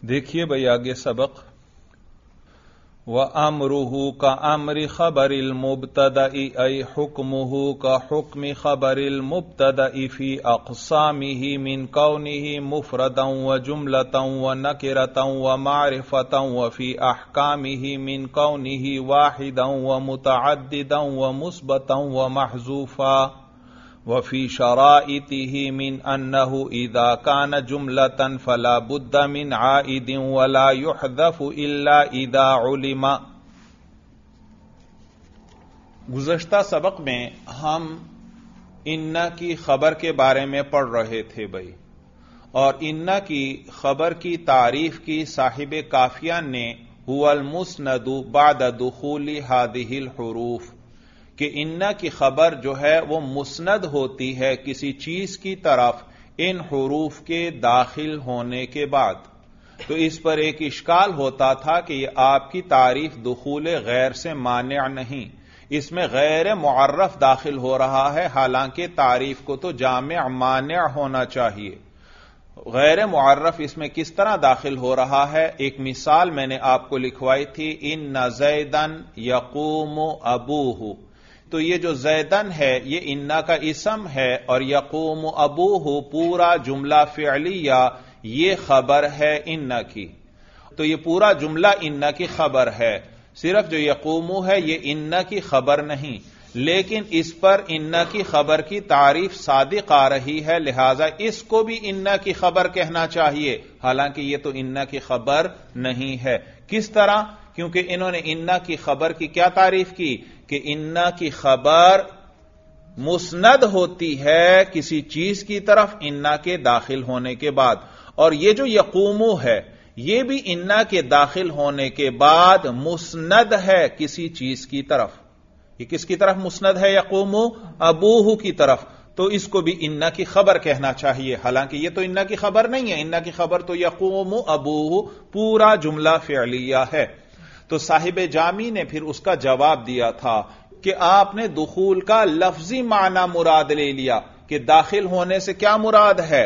دیکھیے بھائی آگے سبق وَأَمْرُهُ كَأَمْرِ خَبَرِ الْمُبْتَدَإِ أَيْ حُكْمُهُ كَحُكْمِ خَبَرِ الْمُبْتَدَإِ فِي أَقْسَامِهِ مِنْ كَوْنِهِ مُفْرَدًا وَجُمْلَةً وَنَكِرَةً وَمَعْرِفَةً وَفِي أَحْكَامِهِ مِنْ كَوْنِهِ وَاحِدًا وَمُتَعَدِّدًا وَمُثْبَتًا وَمَحْذُوفًا وفي شرائطه من أنه إذا كان جملة فلا بد من عائد ولا يحذف إلا إذا علم۔ گزشتہ سبق میں ہم انا کی خبر کے بارے میں پڑھ رہے تھے بھائی، اور انا کی خبر کی تعریف کی صاحب کافیہ نے هو المسند بعد دخول هذه الحروف، کہ انا کی خبر جو ہے وہ مسند ہوتی ہے کسی چیز کی طرف ان حروف کے داخل ہونے کے بعد۔ تو اس پر ایک اشکال ہوتا تھا کہ یہ آپ کی تعریف دخول غیر سے مانع نہیں، اس میں غیر معرف داخل ہو رہا ہے، حالانکہ تعریف کو تو جامع مانع ہونا چاہیے۔ غیر معرف اس میں کس طرح داخل ہو رہا ہے؟ ایک مثال میں نے آپ کو لکھوائی تھی، ان زیدن یقوم ابوہ، تو یہ جو زیدن ہے یہ انا کا اسم ہے، اور یقوم ابوہ پورا جملہ فعلیہ یہ خبر ہے انا کی، تو یہ پورا جملہ انا کی خبر ہے، صرف جو یقوم ہے یہ انا کی خبر نہیں، لیکن اس پر انا کی خبر کی تعریف صادق آ رہی ہے، لہذا اس کو بھی انا کی خبر کہنا چاہیے، حالانکہ یہ تو انا کی خبر نہیں ہے۔ کس طرح؟ کیونکہ انہوں نے انا کی خبر کی کیا تعریف کی کہ انا کی خبر مسند ہوتی ہے کسی چیز کی طرف انا کے داخل ہونے کے بعد، اور یہ جو یقومو ہے یہ بھی انا کے داخل ہونے کے بعد مسند ہے کسی چیز کی طرف۔ یہ کس کی طرف مسند ہے؟ یقومو ابوہ کی طرف، تو اس کو بھی انا کی خبر کہنا چاہیے، حالانکہ یہ تو انا کی خبر نہیں ہے، انا کی خبر تو یقوم ابوہ پورا جملہ فعلیہ ہے۔ تو صاحب جامی نے پھر اس کا جواب دیا تھا کہ آپ نے دخول کا لفظی معنی مراد لے لیا، کہ داخل ہونے سے کیا مراد ہے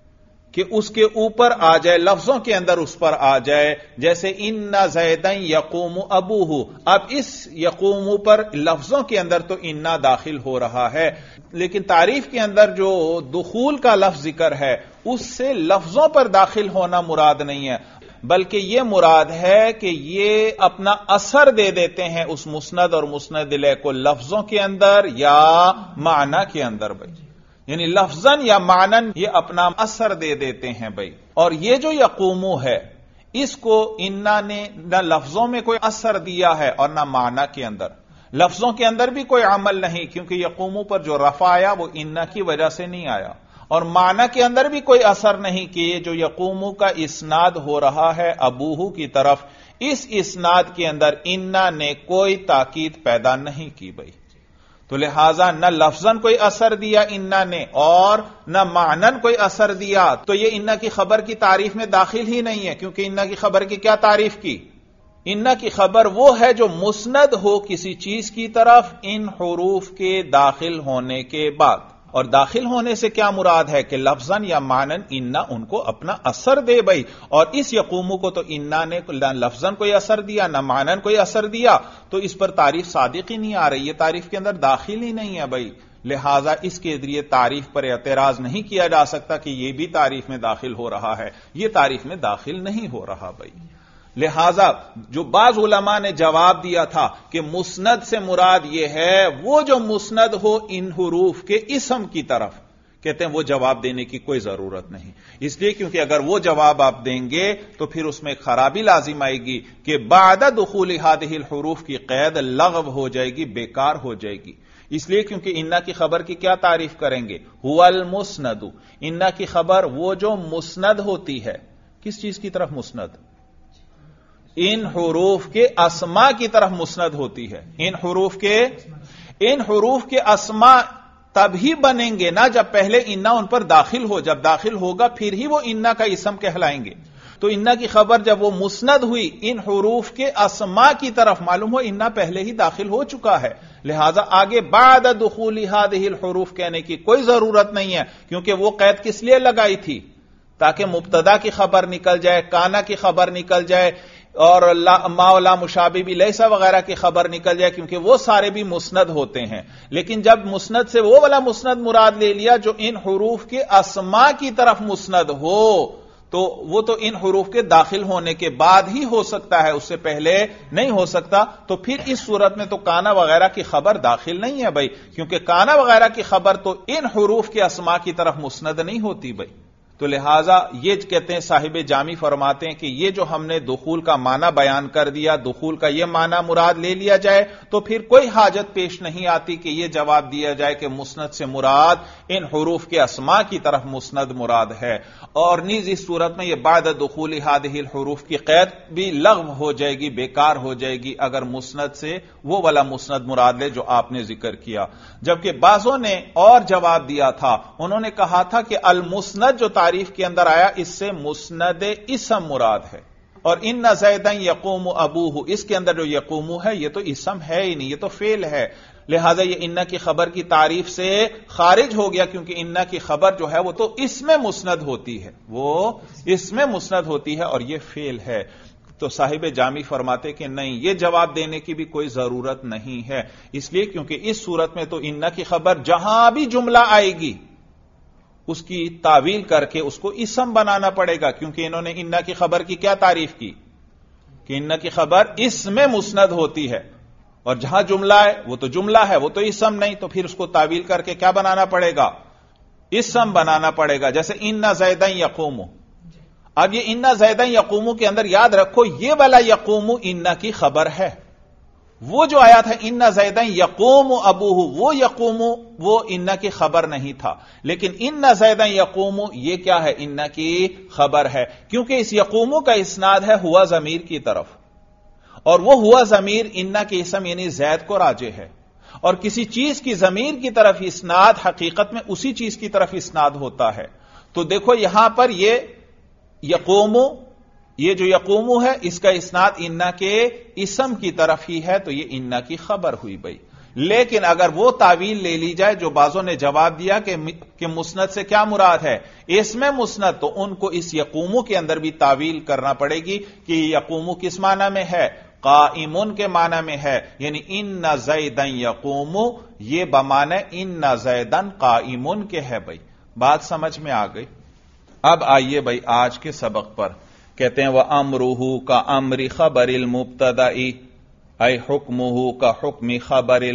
کہ اس کے اوپر آ جائے، لفظوں کے اندر اس پر آ جائے، جیسے ان زیدن یقوم ابوہ، اب اس یقوم پر لفظوں کے اندر تو انا داخل ہو رہا ہے، لیکن تعریف کے اندر جو دخول کا لفظ ذکر ہے اس سے لفظوں پر داخل ہونا مراد نہیں ہے، بلکہ یہ مراد ہے کہ یہ اپنا اثر دے دیتے ہیں اس مسند اور مسند الیہ کو لفظوں کے اندر یا معنی کے اندر بھائی، یعنی لفظاً یا معنن یہ اپنا اثر دے دیتے ہیں بھائی۔ اور یہ جو یقومو ہے اس کو انا نے نہ لفظوں میں کوئی اثر دیا ہے اور نہ معنی کے اندر، لفظوں کے اندر بھی کوئی عمل نہیں، کیونکہ یقومو پر جو رفع آیا وہ انا کی وجہ سے نہیں آیا، اور معنی کے اندر بھی کوئی اثر نہیں کہ یہ جو یقومو کا اسناد ہو رہا ہے ابوہ کی طرف، اس اسناد کے اندر انا نے کوئی تاکید پیدا نہیں کی بھائی، تو لہذا نہ لفظاً کوئی اثر دیا انا نے اور نہ معنن کوئی اثر دیا، تو یہ انا کی خبر کی تعریف میں داخل ہی نہیں ہے، کیونکہ انا کی خبر کی کیا تعریف کی؟ انا کی خبر وہ ہے جو مسند ہو کسی چیز کی طرف ان حروف کے داخل ہونے کے بعد، اور داخل ہونے سے کیا مراد ہے کہ لفظاً یا معنن انا ان کو اپنا اثر دے بھائی، اور اس یقومو کو تو انا نے نہ لفظاً کوئی اثر دیا نہ معنن کوئی اثر دیا، تو اس پر تعریف صادق ہی نہیں آ رہی، یہ تعریف کے اندر داخل ہی نہیں ہے بھائی، لہذا اس کے ذریعے تعریف پر اعتراض نہیں کیا جا سکتا کہ یہ بھی تعریف میں داخل ہو رہا ہے، یہ تعریف میں داخل نہیں ہو رہا بھائی۔ لہذا جو بعض علماء نے جواب دیا تھا کہ مسند سے مراد یہ ہے وہ جو مسند ہو ان حروف کے اسم کی طرف، کہتے ہیں وہ جواب دینے کی کوئی ضرورت نہیں، اس لیے کیونکہ اگر وہ جواب آپ دیں گے تو پھر اس میں خرابی لازم آئے گی کہ بعد دخول هذه الحروف کی قید لغو ہو جائے گی، بیکار ہو جائے گی، اس لیے کیونکہ انا کی خبر کی کیا تعریف کریں گے؟ هو المسند، انا کی خبر وہ جو مسند ہوتی ہے، کس چیز کی طرف مسند؟ ان حروف کے اسما کی طرف مسند ہوتی ہے، ان حروف کے اسما تب ہی بنیں گے نا جب پہلے انا ان پر داخل ہو، جب داخل ہوگا پھر ہی وہ انا کا اسم کہلائیں گے، تو انا کی خبر جب وہ مسند ہوئی ان حروف کے اسما کی طرف، معلوم ہو انا پہلے ہی داخل ہو چکا ہے، لہذا آگے بعد دخول هذه الحروف کہنے کی کوئی ضرورت نہیں ہے، کیونکہ وہ قید کس لیے لگائی تھی؟ تاکہ مبتدا کی خبر نکل جائے، کانا کی خبر نکل جائے، اور ما ولا مشابہ بھی لیسا وغیرہ کی خبر نکل جائے، کیونکہ وہ سارے بھی مسند ہوتے ہیں۔ لیکن جب مسند سے وہ والا مسند مراد لے لیا جو ان حروف کے اسماء کی طرف مسند ہو، تو وہ تو ان حروف کے داخل ہونے کے بعد ہی ہو سکتا ہے، اس سے پہلے نہیں ہو سکتا۔ تو پھر اس صورت میں تو کانا وغیرہ کی خبر داخل نہیں ہے بھائی، کیونکہ کانا وغیرہ کی خبر تو ان حروف کے اسماء کی طرف مسند نہیں ہوتی بھائی۔ تو لہذا یہ کہتے ہیں صاحب جامی فرماتے ہیں کہ یہ جو ہم نے دخول کا معنی بیان کر دیا، دخول کا یہ معنی مراد لے لیا جائے تو پھر کوئی حاجت پیش نہیں آتی کہ یہ جواب دیا جائے کہ مسند سے مراد ان حروف کے اسماء کی طرف مسند مراد ہے، اور نیز اس صورت میں یہ بعد دخول هذه الحروف کی قید بھی لغو ہو جائے گی، بیکار ہو جائے گی اگر مسند سے وہ والا مسند مراد لے جو آپ نے ذکر کیا۔ جبکہ بعضوں نے اور جواب دیا تھا، انہوں نے کہا تھا کہ المسند جو تعریف کے اندر آیا اس سے مسند اسم مراد ہے، اور ان زیدن یقوم ابوہ، اس کے اندر جو یقوم ہے یہ تو اسم ہے ہی نہیں، یہ تو فعل ہے، لہذا یہ ان کی خبر کی تعریف سے خارج ہو گیا، کیونکہ ان کی خبر جو ہے وہ تو اسم مسند ہوتی ہے، وہ اسم مسند ہوتی ہے اور یہ فعل ہے۔ تو صاحب جامی فرماتے کہ نہیں، یہ جواب دینے کی بھی کوئی ضرورت نہیں ہے، اس لیے کیونکہ اس صورت میں تو ان کی خبر جہاں بھی جملہ آئے گی اس کی تعویل کر کے اس کو اسم بنانا پڑے گا، کیونکہ انہوں نے ان کی خبر کی کیا تعریف کی کہ ان کی خبر اسم مسند ہوتی ہے، اور جہاں جملہ ہے وہ تو جملہ ہے، وہ تو اسم نہیں، تو پھر اس کو تعویل کر کے کیا بنانا پڑے گا؟ اسم بنانا پڑے گا۔ جیسے ان زیدن یقوم، اب یہ ان زیدن یقوم کے اندر یاد رکھو یہ والا یقوم ان کی خبر ہے، وہ جو آیا تھا ان زیدن یقوم ابوہ، وہ یقوم وہ ان کی خبر نہیں تھا، لیکن ان زیدن یقوم یہ کیا ہے؟ ان کی خبر ہے، کیونکہ اس یقوم کا اسناد ہے ہوا ضمیر کی طرف، اور وہ ہوا ضمیر ان کے اسم یعنی زید کو راجع ہے، اور کسی چیز کی ضمیر کی طرف اسناد حقیقت میں اسی چیز کی طرف اسناد ہوتا ہے۔ تو دیکھو یہاں پر یہ یقوم، یہ جو یقوم ہے اس کا اسناد ان کے اسم کی طرف ہی ہے، تو یہ ان کی خبر ہوئی بھائی۔ لیکن اگر وہ تعویل لے لی جائے جو بعضوں نے جواب دیا کہ مسند سے کیا مراد ہے؟ اسم مسند، تو ان کو اس یقوم کے اندر بھی تعویل کرنا پڑے گی کہ یقوم کس معنی میں ہے؟ قائمون کے معنی میں ہے، یعنی ان زیدن یقوم یہ بمعنی ان زیدن قائمون کے ہے بھائی۔ بات سمجھ میں آ گئی؟ اب آئیے بھائی آج کے سبق پر، کہتے ہیں وَأَمْرُهُ كَأَمْرِ خَبَرِ الْمُبْتَدَإِ اے حُكْمُهُ كَحُكْمِ خَبَرِ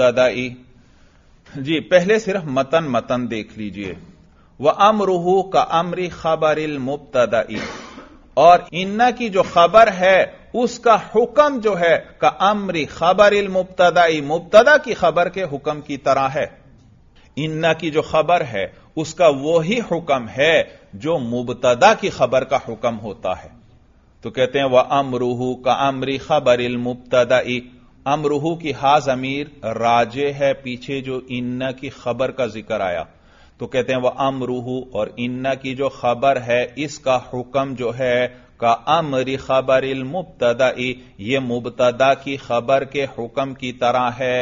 الْمُبْتَدَإِ۔ جی پہلے صرف متن دیکھ لیجئے، وَأَمْرُهُ كَأَمْرِ خَبَرِ الْمُبْتَدَإِ، اور ان کی جو خبر ہے اس کا حکم جو ہے كَأَمْرِ خَبَرِ الْمُبْتَدَإِ، مبتدا کی خبر کے حکم کی طرح ہے۔ ان کی جو خبر ہے اس کا وہی حکم ہے جو مبتدا کی خبر کا حکم ہوتا ہے۔ تو کہتے ہیں وَأَمْرُهُ كَأَمْرِ خَبَرِ الْمُبْتَدَإِ، امرہ کی ہا ضمیر راجع ہے پیچھے جو ان کی خبر کا ذکر آیا، تو کہتے ہیں وَأَمْرُهُ، اور ان کی جو خبر ہے اس کا حکم جو ہے كَأَمْرِ خَبَرِ الْمُبْتَدَإِ، یہ مبتدا کی خبر کے حکم کی طرح ہے،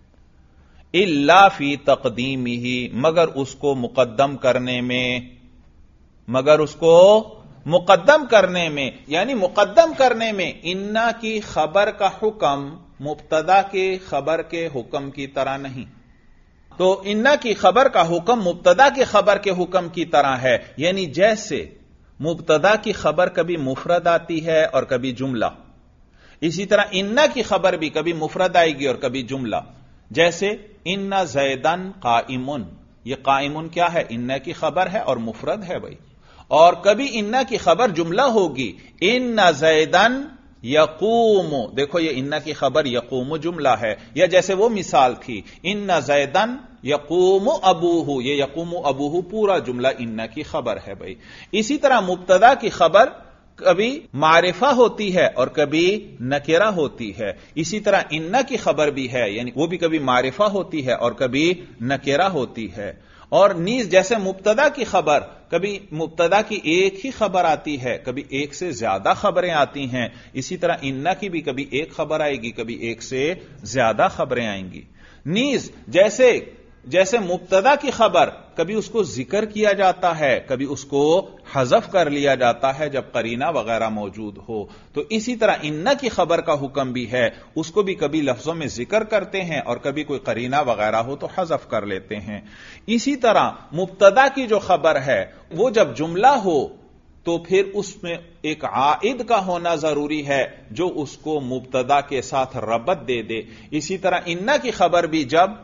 الا فی تقدیمہ، مگر اس کو مقدم کرنے میں، مگر اس کو مقدم کرنے میں، یعنی مقدم کرنے میں ان کی خبر کا حکم مبتدا کے خبر کے حکم کی طرح نہیں۔ تو ان کی خبر کا حکم مبتدا کے خبر کے حکم کی طرح ہے، یعنی جیسے مبتدا کی خبر کبھی مفرد آتی ہے اور کبھی جملہ، اسی طرح ان کی خبر بھی کبھی مفرد آئے گی اور کبھی جملہ۔ جیسے ان زیدن قائمن، یہ قائمن کیا ہے؟ ان کی خبر ہے اور مفرد ہے بھائی، اور کبھی ان کی خبر جملہ ہوگی، ان زیدن یقوم، دیکھو یہ ان کی خبر یقوم جملہ ہے، یا جیسے وہ مثال تھی ان زیدن یقوم ابوہ، یہ یقوم ابوہ پورا جملہ ان کی خبر ہے بھائی۔ اسی طرح مبتدا کی خبر کبھی معرفہ ہوتی ہے اور کبھی نکرہ ہوتی ہے، اسی طرح ان کی خبر بھی ہے، یعنی وہ بھی کبھی معرفہ ہوتی ہے اور کبھی نکرہ ہوتی ہے۔ اور نیز جیسے مبتدا کی خبر، کبھی مبتدا کی ایک ہی خبر آتی ہے، کبھی ایک سے زیادہ خبریں آتی ہیں، اسی طرح ان کی بھی کبھی ایک خبر آئے گی، کبھی ایک سے زیادہ خبریں آئیں گی۔ نیز جیسے جیسے مبتدا کی خبر کبھی اس کو ذکر کیا جاتا ہے، کبھی اس کو حذف کر لیا جاتا ہے جب قرینہ وغیرہ موجود ہو، تو اسی طرح ان کی خبر کا حکم بھی ہے، اس کو بھی کبھی لفظوں میں ذکر کرتے ہیں اور کبھی کوئی قرینہ وغیرہ ہو تو حذف کر لیتے ہیں۔ اسی طرح مبتدا کی جو خبر ہے وہ جب جملہ ہو تو پھر اس میں ایک عائد کا ہونا ضروری ہے جو اس کو مبتدا کے ساتھ ربط دے دے۔ اسی طرح ان کی خبر بھی جب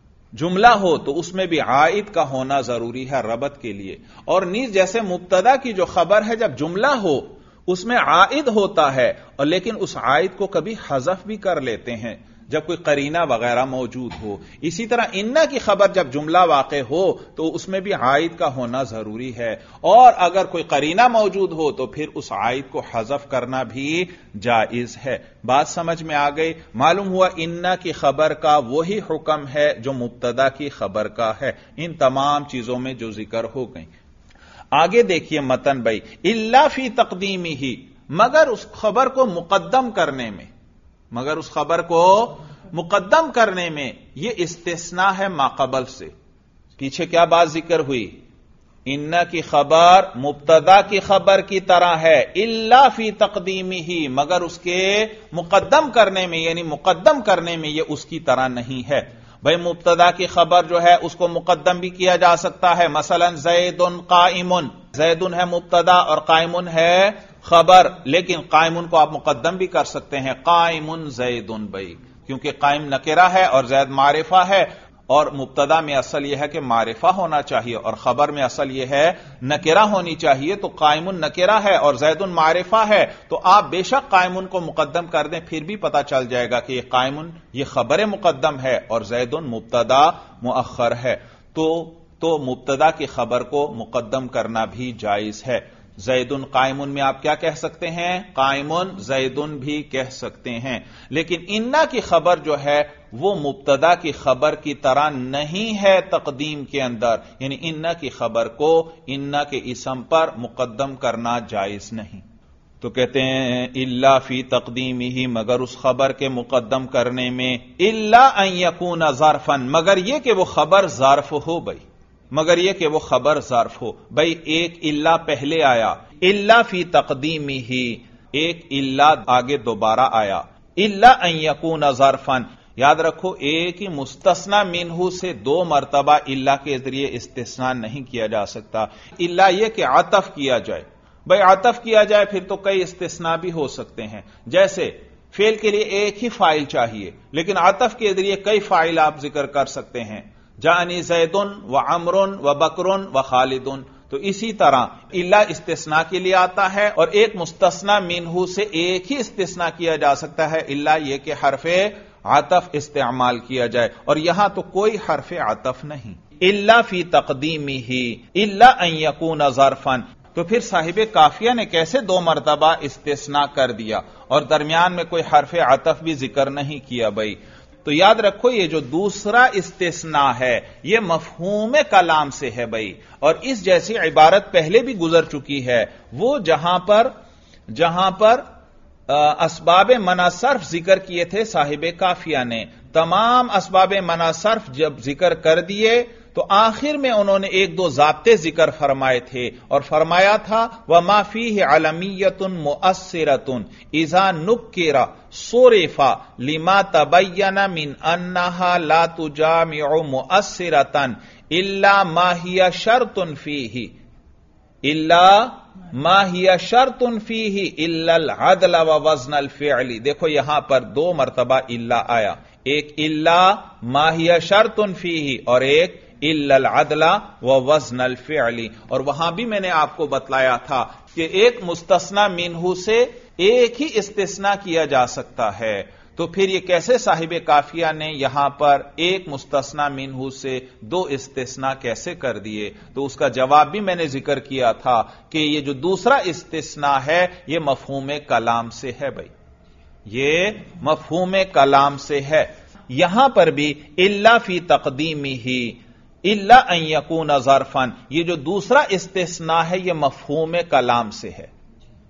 جملہ ہو تو اس میں بھی عائد کا ہونا ضروری ہے ربط کے لیے، اور نیز جیسے مبتدا کی جو خبر ہے جب جملہ ہو اس میں عائد ہوتا ہے، اور لیکن اس عائد کو کبھی حذف بھی کر لیتے ہیں جب کوئی قرینہ وغیرہ موجود ہو۔ اسی طرح ان کی خبر جب جملہ واقع ہو تو اس میں بھی عائد کا ہونا ضروری ہے، اور اگر کوئی قرینہ موجود ہو تو پھر اس عائد کو حذف کرنا بھی جائز ہے۔ بات سمجھ میں آ گئی؟ معلوم ہوا ان کی خبر کا وہی حکم ہے جو مبتدا کی خبر کا ہے ان تمام چیزوں میں جو ذکر ہو گئی۔ آگے دیکھیے متن بھائی، الا فی تقدیمہ، مگر اس خبر کو مقدم کرنے میں، مگر اس خبر کو مقدم کرنے میں، یہ استثناء ہے ما قبل سے۔ پیچھے کیا بات ذکر ہوئی؟ ان کی خبر مبتدا کی خبر کی طرح ہے، الا فی تقدیمہ، مگر اس کے مقدم کرنے میں، یعنی مقدم کرنے میں یہ اس کی طرح نہیں ہے۔ بھئی مبتدا کی خبر جو ہے اس کو مقدم بھی کیا جا سکتا ہے، مثلا زید قائم، زید ہے مبتدا اور قائم ہے خبر، لیکن قائم کو آپ مقدم بھی کر سکتے ہیں، قائم زید بھائی، کیونکہ قائم نکرہ ہے اور زید معرفہ ہے، اور مبتدا میں اصل یہ ہے کہ معرفہ ہونا چاہیے اور خبر میں اصل یہ ہے نکرہ ہونی چاہیے، تو قائم نکرہ ہے اور زید معرفہ ہے، تو آپ بے شک قائم کو مقدم کر دیں، پھر بھی پتہ چل جائے گا کہ یہ قائم یہ خبر مقدم ہے اور زید مبتدا مؤخر ہے، تو مبتدا کی خبر کو مقدم کرنا بھی جائز ہے۔ زید قائم میں آپ کیا کہہ سکتے ہیں؟ قائم زید بھی کہہ سکتے ہیں، لیکن ان کی خبر جو ہے وہ مبتدا کی خبر کی طرح نہیں ہے تقدیم کے اندر، یعنی ان کی خبر کو ان کے اسم پر مقدم کرنا جائز نہیں۔ تو کہتے ہیں الا فی تقدیمہ، مگر اس خبر کے مقدم کرنے میں، الا ان یکون ظرفا، مگر یہ کہ وہ خبر ظرف ہو بھائی، مگر یہ کہ وہ خبر ظرف ہو۔ بھئی ایک الا پہلے آیا، الا فی تقدیمہ، ایک الا آگے دوبارہ آیا، الا ان یکون ظرفا، یاد رکھو ایک ہی مستثنی منہ سے دو مرتبہ الا کے ذریعے استثناء نہیں کیا جا سکتا، الا یہ کہ عطف کیا جائے۔ بھئی عطف کیا جائے پھر تو کئی استثناء بھی ہو سکتے ہیں، جیسے فعل کے لیے ایک ہی فاعل چاہیے لیکن عطف کے ذریعے کئی فاعل آپ ذکر کر سکتے ہیں، جانی زید و عمر و بکر و خالد، تو اسی طرح الا استثناء کے لیے آتا ہے اور ایک مستثنی منہ سے ایک ہی استثناء کیا جا سکتا ہے، الا یہ کہ حرف عطف استعمال کیا جائے، اور یہاں تو کوئی حرف عطف نہیں، الا فی تقدیمہ الا ان یکون ظرفا۔ تو پھر صاحب کافیہ نے کیسے دو مرتبہ استثناء کر دیا اور درمیان میں کوئی حرف عطف بھی ذکر نہیں کیا بھائی؟ تو یاد رکھو یہ جو دوسرا استثناء ہے یہ مفہوم کلام سے ہے بھائی، اور اس جیسی عبارت پہلے بھی گزر چکی ہے، وہ جہاں پر اسباب منع صرف ذکر کیے تھے صاحب کافیہ نے، تمام اسباب منع صرف جب ذکر کر دیے تو آخر میں انہوں نے ایک دو ضابطے ذکر فرمائے تھے اور فرمایا تھا وَمَا فِيهِ عَلَمِيَّةٌ مُؤَثِّرَةٌ اِذَا نُكِّرَ صُرِفَ لِمَا تَبَيَّنَ مِنْ أَنَّهَا لَا تُجَامِعُ مُؤَثِّرَةً إِلَّا مَا هِيَ شَرْطٌ فِيهِ إِلَّا مَا هِيَ شَرْطٌ فِيهِ إِلَّا الْعَدْلَ وَوَزْنَ الْفِعْلِ۔ دیکھو یہاں پر دو مرتبہ الا آیا، ایک الا ما هِيَ شَرْطٌ فِيهِ اور ایک الا العدل ووزن الفعل، اور وہاں بھی میں نے آپ کو بتلایا تھا کہ ایک مستثنی منہ سے ایک ہی استثناء کیا جا سکتا ہے، تو پھر یہ کیسے صاحب کافیہ نے یہاں پر ایک مستثنی منہ سے دو استثناء کیسے کر دیے؟ تو اس کا جواب بھی میں نے ذکر کیا تھا کہ یہ جو دوسرا استثناء ہے یہ مفہوم کلام سے ہے بھائی، یہ مفہوم کلام سے ہے۔ یہاں پر بھی الا فی تقدیمہ الا ان یکون ظرفا، یہ جو دوسرا استثناء ہے یہ مفہوم کلام سے ہے،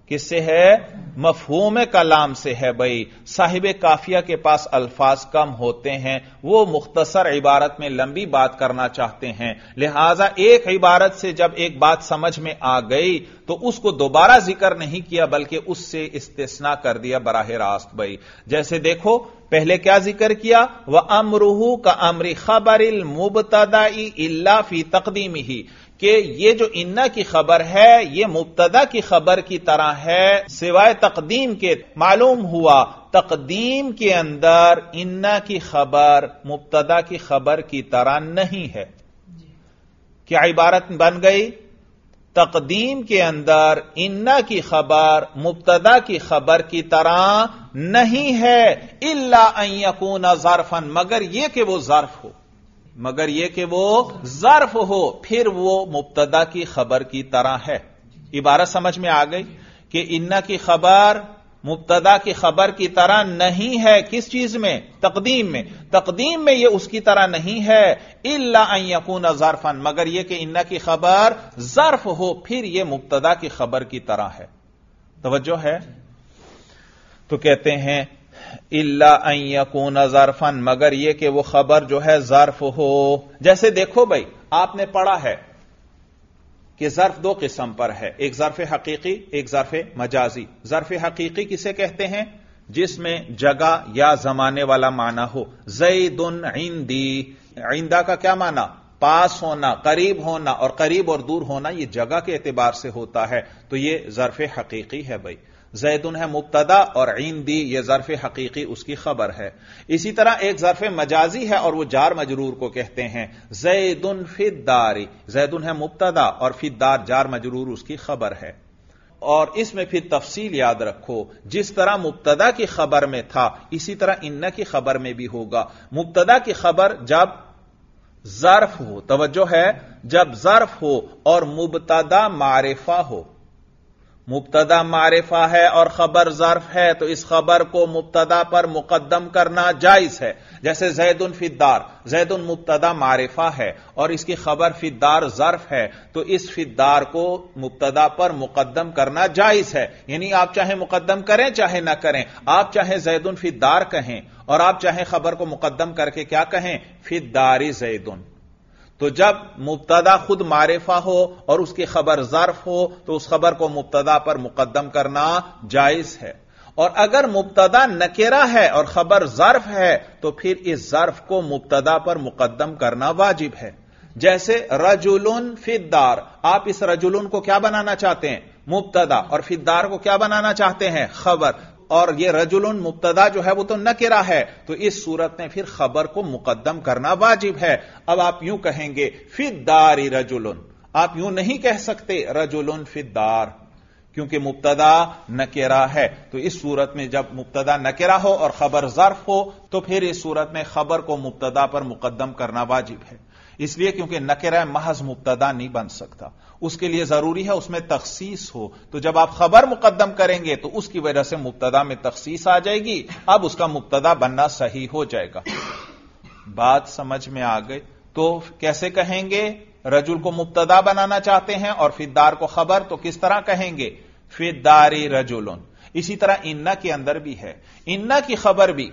کس سے ہے؟ مفہوم کلام سے ہے بھائی. صاحب کافیہ کے پاس الفاظ کم ہوتے ہیں، وہ مختصر عبارت میں لمبی بات کرنا چاہتے ہیں، لہذا ایک عبارت سے جب ایک بات سمجھ میں آ گئی تو اس کو دوبارہ ذکر نہیں کیا بلکہ اس سے استثناء کر دیا براہ راست بھائی. جیسے دیکھو پہلے کیا ذکر کیا؟ وَأَمْرُهُ كَأَمْرِ خَبَرِ الْمُبْتَدَإِ إِلَّا فِي تَقْدِيمِهِ، کہ یہ جو انا کی خبر ہے یہ مبتدا کی خبر کی طرح ہے سوائے تقدیم کے. معلوم ہوا تقدیم کے اندر انا کی خبر مبتدا کی خبر کی طرح نہیں ہے. کیا عبارت بن گئی؟ تقدیم کے اندر انا کی خبر مبتدا کی خبر کی طرح نہیں ہے، الا ان یکون ظرفا، مگر یہ کہ وہ ظرف ہو، مگر یہ کہ وہ ظرف ہو، پھر وہ مبتدا کی خبر کی طرح ہے. عبارت سمجھ میں آ گئی کہ انا کی خبر مبتدا کی خبر کی طرح نہیں ہے. کس چیز میں؟ تقدیم میں. تقدیم میں یہ اس کی طرح نہیں ہے، الا ان یکون ظرفا، مگر یہ کہ انا کی خبر ظرف ہو، پھر یہ مبتدا کی خبر کی طرح ہے. توجہ ہے؟ تو کہتے ہیں الا ان یکون ظرفا، مگر یہ کہ وہ خبر جو ہے ظرف ہو. جیسے دیکھو بھائی آپ نے پڑھا ہے کہ ظرف دو قسم پر ہے، ایک ظرف حقیقی، ایک ظرف مجازی. ظرف حقیقی کسے کہتے ہیں؟ جس میں جگہ یا زمانے والا معنی ہو. زید عندی، عندہ کا کیا معنی؟ پاس ہونا، قریب ہونا، اور قریب اور دور ہونا یہ جگہ کے اعتبار سے ہوتا ہے، تو یہ ظرف حقیقی ہے بھائی. زیدن ہے مبتدا اور عندی یہ ظرف حقیقی اس کی خبر ہے. اسی طرح ایک ظرف مجازی ہے اور وہ جار مجرور کو کہتے ہیں. زیدن فی الدار، زیدن ہے مبتدا اور فی الدار جار مجرور اس کی خبر ہے. اور اس میں پھر تفصیل یاد رکھو، جس طرح مبتدا کی خبر میں تھا اسی طرح ان کی خبر میں بھی ہوگا. مبتدا کی خبر جب ظرف ہو، توجہ ہے، جب ظرف ہو اور مبتدا معرفہ ہو. مبتدا معرفہ ہے اور خبر ظرف ہے تو اس خبر کو مبتدا پر مقدم کرنا جائز ہے. جیسے زید فی الدار، زید مبتدا معرفہ ہے اور اس کی خبر فی الدار ظرف ہے، تو اس فی الدار کو مبتدا پر مقدم کرنا جائز ہے. یعنی آپ چاہے مقدم کریں چاہے نہ کریں، آپ چاہے زید فی الدار کہیں اور آپ چاہے خبر کو مقدم کر کے کیا کہیں؟ فی الدار زید. تو جب مبتدا خود معرفہ ہو اور اس کی خبر ظرف ہو تو اس خبر کو مبتدا پر مقدم کرنا جائز ہے. اور اگر مبتدا نکرہ ہے اور خبر ظرف ہے تو پھر اس ظرف کو مبتدا پر مقدم کرنا واجب ہے. جیسے رجل فی الدار، آپ اس رجل کو کیا بنانا چاہتے ہیں؟ مبتدا، اور فی الدار کو کیا بنانا چاہتے ہیں؟ خبر. اور یہ رجل مبتدا جو ہے وہ تو نکرہ ہے، تو اس صورت میں پھر خبر کو مقدم کرنا واجب ہے. اب آپ یوں کہیں گے فی الدار رجل، آپ یوں نہیں کہہ سکتے رجل فی الدار، کیونکہ مبتدا نکرہ ہے. تو اس صورت میں جب مبتدا نکرہ ہو اور خبر ظرف ہو تو پھر اس صورت میں خبر کو مبتدا پر مقدم کرنا واجب ہے. اس لیے کیونکہ نکرہ محض مبتدا نہیں بن سکتا، اس کے لیے ضروری ہے اس میں تخصیص ہو. تو جب آپ خبر مقدم کریں گے تو اس کی وجہ سے مبتدا میں تخصیص آ جائے گی، اب اس کا مبتدا بننا صحیح ہو جائے گا. بات سمجھ میں آ گئی؟ تو کیسے کہیں گے؟ رجل کو مبتدا بنانا چاہتے ہیں اور فی الدار کو خبر، تو کس طرح کہیں گے؟ فی الدار رجل. اسی طرح انا کے اندر بھی ہے، انا کی خبر بھی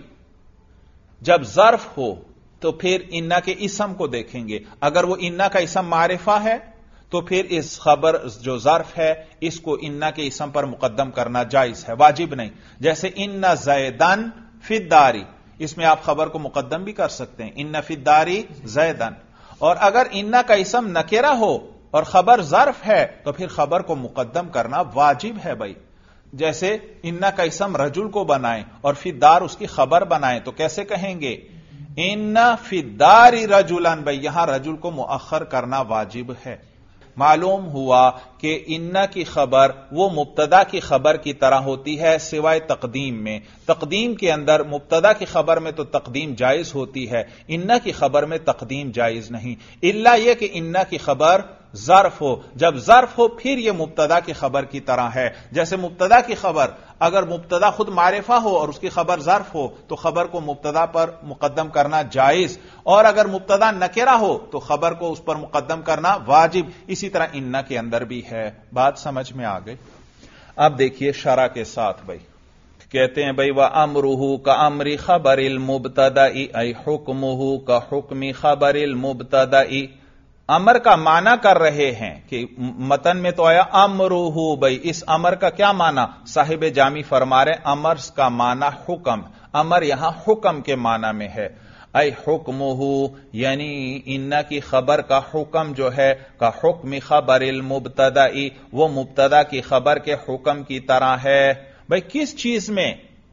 جب ظرف ہو تو پھر انا کے اسم کو دیکھیں گے. اگر وہ انا کا اسم معرفہ ہے تو پھر اس خبر جو ظرف ہے اس کو انا کے اسم پر مقدم کرنا جائز ہے، واجب نہیں. جیسے ان زیدن فی الدار، اس میں آپ خبر کو مقدم بھی کر سکتے ہیں، ان فی الدار زیدن. اور اگر انا کا اسم نکرہ ہو اور خبر ظرف ہے تو پھر خبر کو مقدم کرنا واجب ہے بھائی. جیسے انا کا اسم رجل کو بنائیں اور فی الدار اس کی خبر بنائیں تو کیسے کہیں گے؟ ان فی الدار رجلا، بھائی یہاں رجل کو مؤخر کرنا واجب ہے. معلوم ہوا کہ ان کی خبر وہ مبتدا کی خبر کی طرح ہوتی ہے سوائے تقدیم میں. تقدیم کے اندر مبتدا کی خبر میں تو تقدیم جائز ہوتی ہے، ان کی خبر میں تقدیم جائز نہیں، الا یہ کہ ان کی خبر ظرف ہو. جب ظرف ہو پھر یہ مبتدا کی خبر کی طرح ہے. جیسے مبتدا کی خبر اگر مبتدا خود معرفہ ہو اور اس کی خبر ظرف ہو تو خبر کو مبتدا پر مقدم کرنا جائز، اور اگر مبتدا نکرہ ہو تو خبر کو اس پر مقدم کرنا واجب. اسی طرح ان کے اندر بھی ہے. بات سمجھ میں آ گئی؟ اب دیکھیے شرح کے ساتھ بھائی کہتے ہیں بھائی وَأَمْرُهُ كَأَمْرِ خَبَرِ الْمُبْتَدَإِ أَيْ حُكْمُهُ كَحُكْمِ خَبَرِ الْمُبْتَدَإِ. امر کا معنی کر رہے ہیں کہ متن میں تو آیا امرہ، بھائی اس امر کا کیا معنی؟ صاحب جامی فرما رہے امر کا معنی حکم، امر یہاں حکم کے معنی میں ہے. اے حکمہ یعنی انا کی خبر کا حکم جو ہے کا حکم خبر المبتدا، وہ مبتدا کی خبر کے حکم کی طرح ہے. بھائی کس چیز میں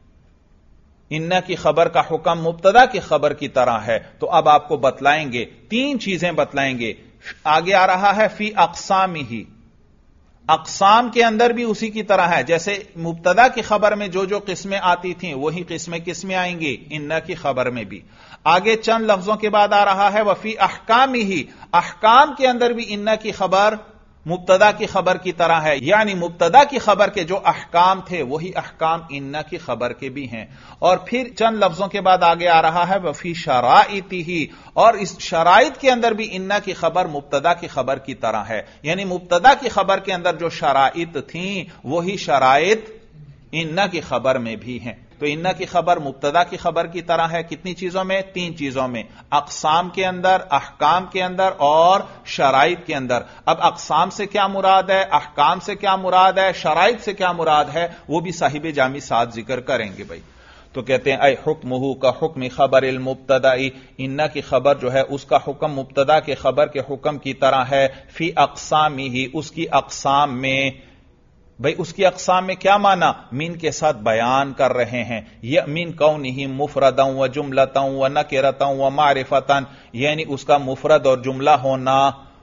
انا کی خبر کا حکم مبتدا کی خبر کی طرح ہے؟ تو اب آپ کو بتلائیں گے، تین چیزیں بتلائیں گے. آگے آ رہا ہے فی اقسامہ، اقسام کے اندر بھی اسی کی طرح ہے. جیسے مبتدا کی خبر میں جو قسمیں آتی تھیں وہی قسمیں آئیں گی انا کی خبر میں بھی. آگے چند لفظوں کے بعد آ رہا ہے وفی احکامہ، احکام کے اندر بھی انا کی خبر مبتدا کی خبر کی طرح ہے، یعنی مبتدا کی خبر کے جو احکام تھے وہی احکام انا کی خبر کے بھی ہیں. اور پھر چند لفظوں کے بعد آگے آ رہا ہے وفی شرائطہ، اور اس شرائط کے اندر بھی انا کی خبر مبتدا کی خبر کی طرح ہے، یعنی مبتدا کی خبر کے اندر جو شرائط تھیں وہی شرائط انا کی خبر میں بھی ہیں. تو انا کی خبر مبتدا کی خبر کی طرح ہے کتنی چیزوں میں؟ تین چیزوں میں، اقسام کے اندر، احکام کے اندر اور شرائط کے اندر. اب اقسام سے کیا مراد ہے، احکام سے کیا مراد ہے، شرائط سے کیا مراد ہے، وہ بھی صاحب جامی ساتھ ذکر کریں گے بھائی. تو کہتے ہیں اے حکمہ کا حکم خبر المبتدا، انا کی خبر جو ہے اس کا حکم مبتدا کے خبر کے حکم کی طرح ہے. فی اقسامہ، اس کی اقسام میں. بھئی اس کی اقسام میں کیا معنی؟ من کے ساتھ بیان کر رہے ہیں. من کونہ مفردا و جملتا و نکرتا و معرفتا، یعنی اس کا مفرد اور جملہ ہونا،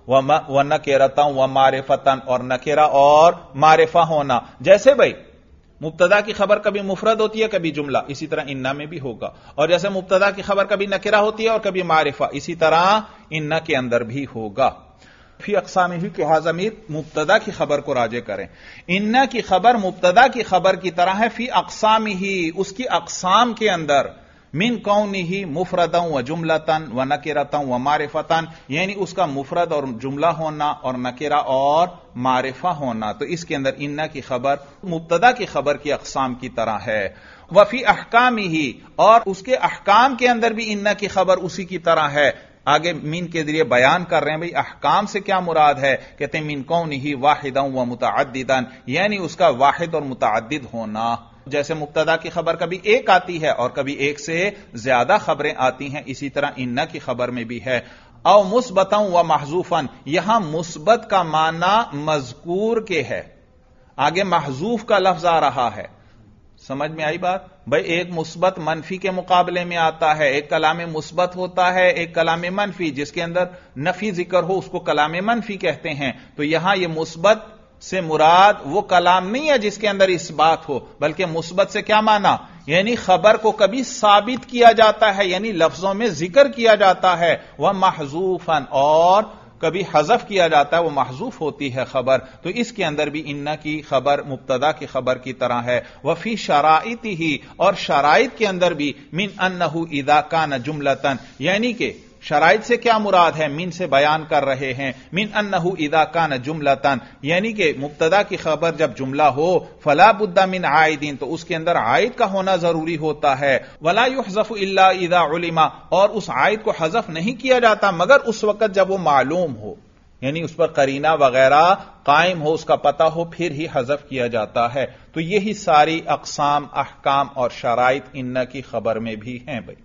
و نکرتا و معرفتا، اور نکرہ اور معرفہ ہونا. جیسے بھئی مبتدا کی خبر کبھی مفرد ہوتی ہے کبھی جملہ، اسی طرح انا میں بھی ہوگا. اور جیسے مبتدا کی خبر کبھی نکرہ ہوتی ہے اور کبھی معرفہ، اسی طرح انا کے اندر بھی ہوگا. فی اقسام ہی کہ ضمیر مبتدا کی خبر کو راجع کریں. انا کی خبر مبتدا کی خبر کی طرح ہے فی اقسام ہی، اس کی اقسام کے اندر. من کونہ مفردا و جملتا و نکرتا و معرفتا، یعنی اس کا مفرد اور جملہ ہونا اور نکرہ اور معرفہ ہونا. تو اس کے اندر انا کی خبر مبتدا کی خبر کی اقسام کی طرح ہے. وفی احکامہ، اور اس کے احکام کے اندر بھی انا کی خبر اسی کی طرح ہے. آگے مین کے ذریعے بیان کر رہے ہیں بھئی احکام سے کیا مراد ہے. کہتے ہیں من کونہ واحدا و متعددا، یعنی اس کا واحد اور متعدد ہونا. جیسے مبتدا کی خبر کبھی ایک آتی ہے اور کبھی ایک سے زیادہ خبریں آتی ہیں، اسی طرح انا کی خبر میں بھی ہے. او مثبتا و محذوفا، یہاں مثبت کا معنی مذکور کے ہے، آگے محذوف کا لفظ آ رہا ہے. سمجھ میں آئی بات؟ بھئی ایک مثبت منفی کے مقابلے میں آتا ہے، ایک کلام مثبت ہوتا ہے، ایک کلام منفی جس کے اندر نفی ذکر ہو اس کو کلام منفی کہتے ہیں. تو یہاں یہ مثبت سے مراد وہ کلام نہیں ہے جس کے اندر اس بات ہو، بلکہ مثبت سے کیا معنی؟ یعنی خبر کو کبھی ثابت کیا جاتا ہے، یعنی لفظوں میں ذکر کیا جاتا ہے، وہ محذوفاً، اور کبھی حذف کیا جاتا ہے، وہ محذوف ہوتی ہے خبر. تو اس کے اندر بھی انا کی خبر مبتدا کی خبر کی طرح ہے. وفی شرائطہ، اور شرائط کے اندر بھی من انہ اذا کان جملتا، یعنی کہ شرائط سے کیا مراد ہے؟ من سے بیان کر رہے ہیں. من انہ اذا کان جملتا، یعنی کہ مبتدا کی خبر جب جملہ ہو فلا بد من عائدین، تو اس کے اندر عائد کا ہونا ضروری ہوتا ہے. ولا يحذف الا اذا علم، اور اس عائد کو حذف نہیں کیا جاتا مگر اس وقت جب وہ معلوم ہو، یعنی اس پر قرینہ وغیرہ قائم ہو، اس کا پتہ ہو، پھر ہی حذف کیا جاتا ہے. تو یہی ساری اقسام، احکام اور شرائط انا کی خبر میں بھی ہیں بھائی.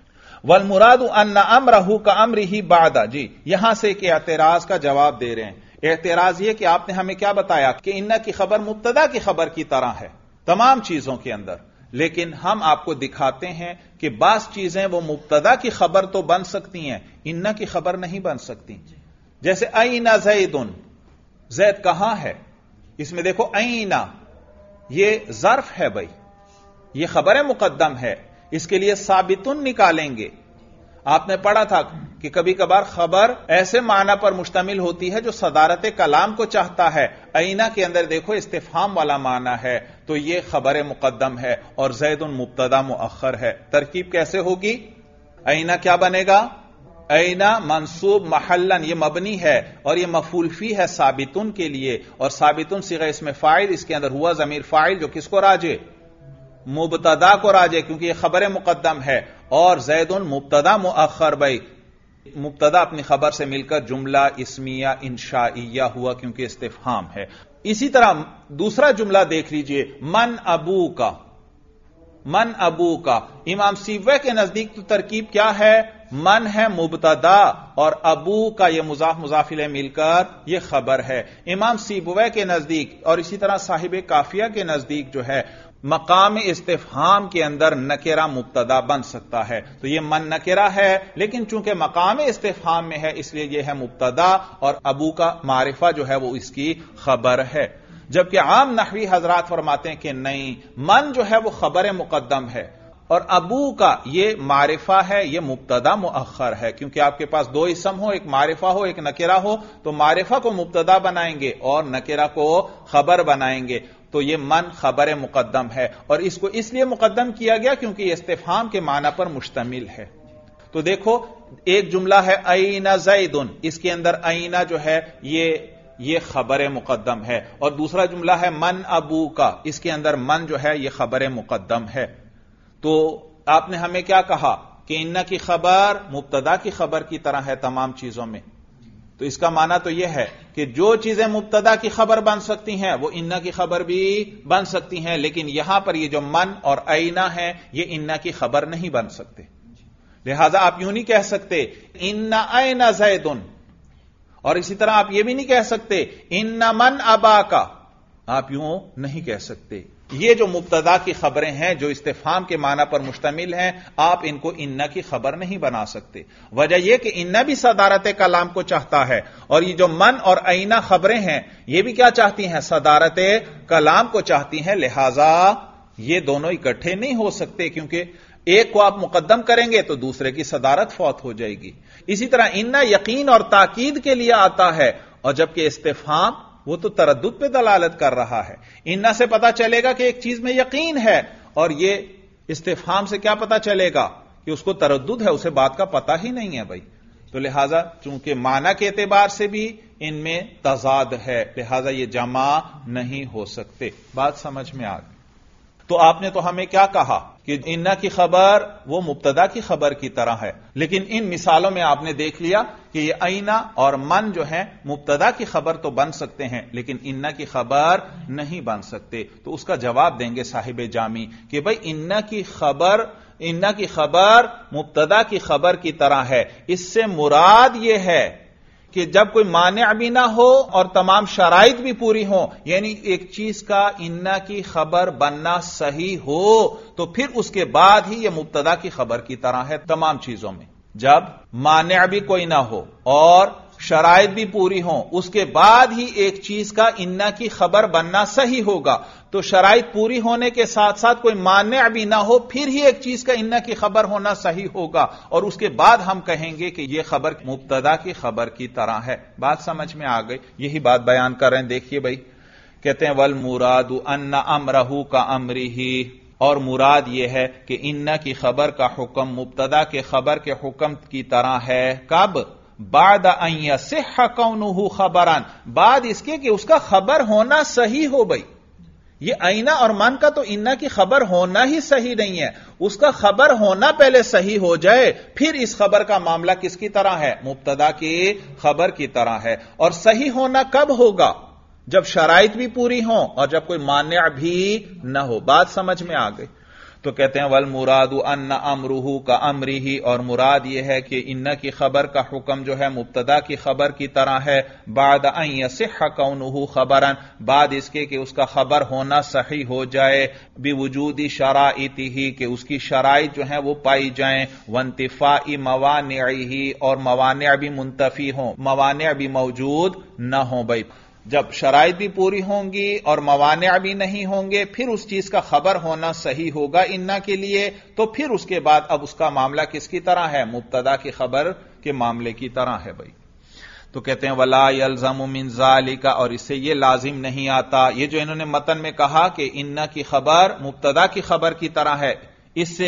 والمراد ان امرہ کا امرہ بعد، جی یہاں سے ایک اعتراض کا جواب دے رہے ہیں. اعتراض یہ کہ آپ نے ہمیں کیا بتایا کہ انا کی خبر مبتدا کی خبر کی طرح ہے تمام چیزوں کے اندر، لیکن ہم آپ کو دکھاتے ہیں کہ بعض چیزیں وہ مبتدا کی خبر تو بن سکتی ہیں، انا کی خبر نہیں بن سکتی. جیسے این زید، زید کہاں ہے؟ اس میں دیکھو این، یہ ظرف ہے بھائی، یہ خبر مقدم ہے، اس کے لیے ثابتن نکالیں گے. آپ نے پڑھا تھا کہ کبھی کبھار خبر ایسے معنی پر مشتمل ہوتی ہے جو صدارت کلام کو چاہتا ہے. اینا کے اندر دیکھو استفہام والا معنی ہے، تو یہ خبر مقدم ہے اور زید مبتدا مؤخر ہے. ترکیب کیسے ہوگی؟ اینا کیا بنے گا؟ اینا منصوب محلن یہ مبنی ہے اور یہ مفعول فی ہے ثابتن کے لیے، اور ثابتن صیغہ اسم فاعل، اس کے اندر ہوا ضمیر فاعل جو کس کو راجع؟ مبتدا کو راجع، کیونکہ یہ خبر مقدم ہے، اور زیدن مبتدا مؤخر بھائی، مبتدا اپنی خبر سے مل کر جملہ اسمیہ انشائیہ ہوا کیونکہ استفہام ہے۔ اسی طرح دوسرا جملہ دیکھ لیجئے، من ابو کا، من ابو کا، امام سیبویہ کے نزدیک تو ترکیب کیا ہے؟ من ہے مبتدا اور ابو کا یہ مضاف مضاف الیہ مل کر یہ خبر ہے۔ امام سیبویہ کے نزدیک اور اسی طرح صاحب کافیہ کے نزدیک جو ہے مقام استفہام کے اندر نکرہ مبتدا بن سکتا ہے، تو یہ من نکرہ ہے لیکن چونکہ مقام استفہام میں ہے اس لیے یہ ہے مبتدا، اور ابو کا معرفہ جو ہے وہ اس کی خبر ہے۔ جبکہ عام نحوی حضرات فرماتے ہیں کہ نہیں، من جو ہے وہ خبر مقدم ہے اور ابو کا یہ معرفہ ہے، یہ مبتدا مؤخر ہے، کیونکہ آپ کے پاس دو اسم ہو، ایک معرفہ ہو ایک نکرہ ہو، تو معرفہ کو مبتدا بنائیں گے اور نکرہ کو خبر بنائیں گے، تو یہ من خبر مقدم ہے، اور اس کو اس لیے مقدم کیا گیا کیونکہ یہ استفہام کے معنی پر مشتمل ہے۔ تو دیکھو ایک جملہ ہے این زیدن، اس کے اندر این جو ہے یہ خبر مقدم ہے، اور دوسرا جملہ ہے من ابو کا، اس کے اندر من جو ہے یہ خبر مقدم ہے۔ تو آپ نے ہمیں کیا کہا کہ ان کی خبر مبتدا کی خبر کی طرح ہے تمام چیزوں میں، تو اس کا معنی تو یہ ہے کہ جو چیزیں مبتدا کی خبر بن سکتی ہیں وہ ان کی خبر بھی بن سکتی ہیں، لیکن یہاں پر یہ جو من اور اینا ہے یہ ان کی خبر نہیں بن سکتے، لہذا آپ یوں نہیں کہہ سکتے ان اینا زیدن، اور اسی طرح آپ یہ بھی نہیں کہہ سکتے ان من ابا کا، آپ یوں نہیں کہہ سکتے۔ یہ جو مبتدا کی خبریں ہیں جو استفہام کے معنی پر مشتمل ہیں، آپ ان کو ان کی خبر نہیں بنا سکتے۔ وجہ یہ کہ ان بھی صدارت کلام کو چاہتا ہے، اور یہ جو من اور اینا خبریں ہیں یہ بھی کیا چاہتی ہیں؟ صدارت کلام کو چاہتی ہیں، لہذا یہ دونوں اکٹھے نہیں ہو سکتے، کیونکہ ایک کو آپ مقدم کریں گے تو دوسرے کی صدارت فوت ہو جائے گی۔ اسی طرح ان یقین اور تاکید کے لیے آتا ہے، اور جبکہ استفہام وہ تو تردد پہ دلالت کر رہا ہے۔ ان سے پتا چلے گا کہ ایک چیز میں یقین ہے، اور یہ استفہام سے کیا پتا چلے گا کہ اس کو تردد ہے، اسے بات کا پتا ہی نہیں ہے بھائی۔ تو لہذا چونکہ معنی کے اعتبار سے بھی ان میں تضاد ہے، لہذا یہ جمع نہیں ہو سکتے۔ بات سمجھ میں آ گئی؟ تو آپ نے تو ہمیں کیا کہا کہ ان کی خبر وہ مبتدا کی خبر کی طرح ہے، لیکن ان مثالوں میں آپ نے دیکھ لیا کہ یہ اینا اور من جو ہیں مبتدا کی خبر تو بن سکتے ہیں لیکن ان کی خبر نہیں بن سکتے۔ تو اس کا جواب دیں گے صاحب جامی کہ بھائی ان کی خبر مبتدا کی خبر کی طرح ہے، اس سے مراد یہ ہے کہ جب کوئی مانع بھی نہ ہو اور تمام شرائط بھی پوری ہوں، یعنی ایک چیز کا ان کی خبر بننا صحیح ہو تو پھر اس کے بعد ہی یہ مبتدا کی خبر کی طرح ہے تمام چیزوں میں۔ جب مانع بھی کوئی نہ ہو اور شرائط بھی پوری ہوں، اس کے بعد ہی ایک چیز کا ان کی خبر بننا صحیح ہوگا، تو شرائط پوری ہونے کے ساتھ ساتھ کوئی مانع بھی نہ ہو پھر ہی ایک چیز کا ان کی خبر ہونا صحیح ہوگا، اور اس کے بعد ہم کہیں گے کہ یہ خبر مبتدا کی خبر کی طرح ہے۔ بات سمجھ میں آ گئی؟ یہی بات بیان کر رہے ہیں، دیکھیے بھائی، کہتے ہیں والمراد ان امرہ کا امرہ، اور مراد یہ ہے کہ ان کی خبر کا حکم مبتدا کے خبر کے حکم کی طرح ہے۔ کب؟ بعد ان یصح کونہ خبرا، بعد اس کے کہ اس کا خبر ہونا صحیح ہو۔ بھائی یہ اینا اور من کا تو ان کی خبر ہونا ہی صحیح نہیں ہے، اس کا خبر ہونا پہلے صحیح ہو جائے، پھر اس خبر کا معاملہ کس کی طرح ہے؟ مبتدا کی خبر کی طرح ہے۔ اور صحیح ہونا کب ہوگا؟ جب شرائط بھی پوری ہوں اور جب کوئی مانع بھی نہ ہو۔ بات سمجھ میں آ گئی؟ تو کہتے ہیں والمراد ان امرہ کا امرہ، اور مراد یہ ہے کہ ان کی خبر کا حکم جو ہے مبتدا کی خبر کی طرح ہے، بعد ان یصح کونہ خبرا، بعد اس کے کہ اس کا خبر ہونا صحیح ہو جائے، بوجود شرائطہ، کہ اس کی شرائط جو ہیں وہ پائی جائیں، وانتفاء موانعہ، اور موانع بھی منتفی ہوں، موانع بھی موجود نہ ہوں۔ بھائی جب شرائط بھی پوری ہوں گی اور موانع بھی نہیں ہوں گے پھر اس چیز کا خبر ہونا صحیح ہوگا ان کے لیے، تو پھر اس کے بعد اب اس کا معاملہ کس کی طرح ہے؟ مبتدا کی خبر کے معاملے کی طرح ہے۔ بھائی تو کہتے ہیں ولا یلزم من ذالک، اور اس سے یہ لازم نہیں آتا، یہ جو انہوں نے متن میں کہا کہ ان کی خبر مبتدا کی خبر کی طرح ہے، اس سے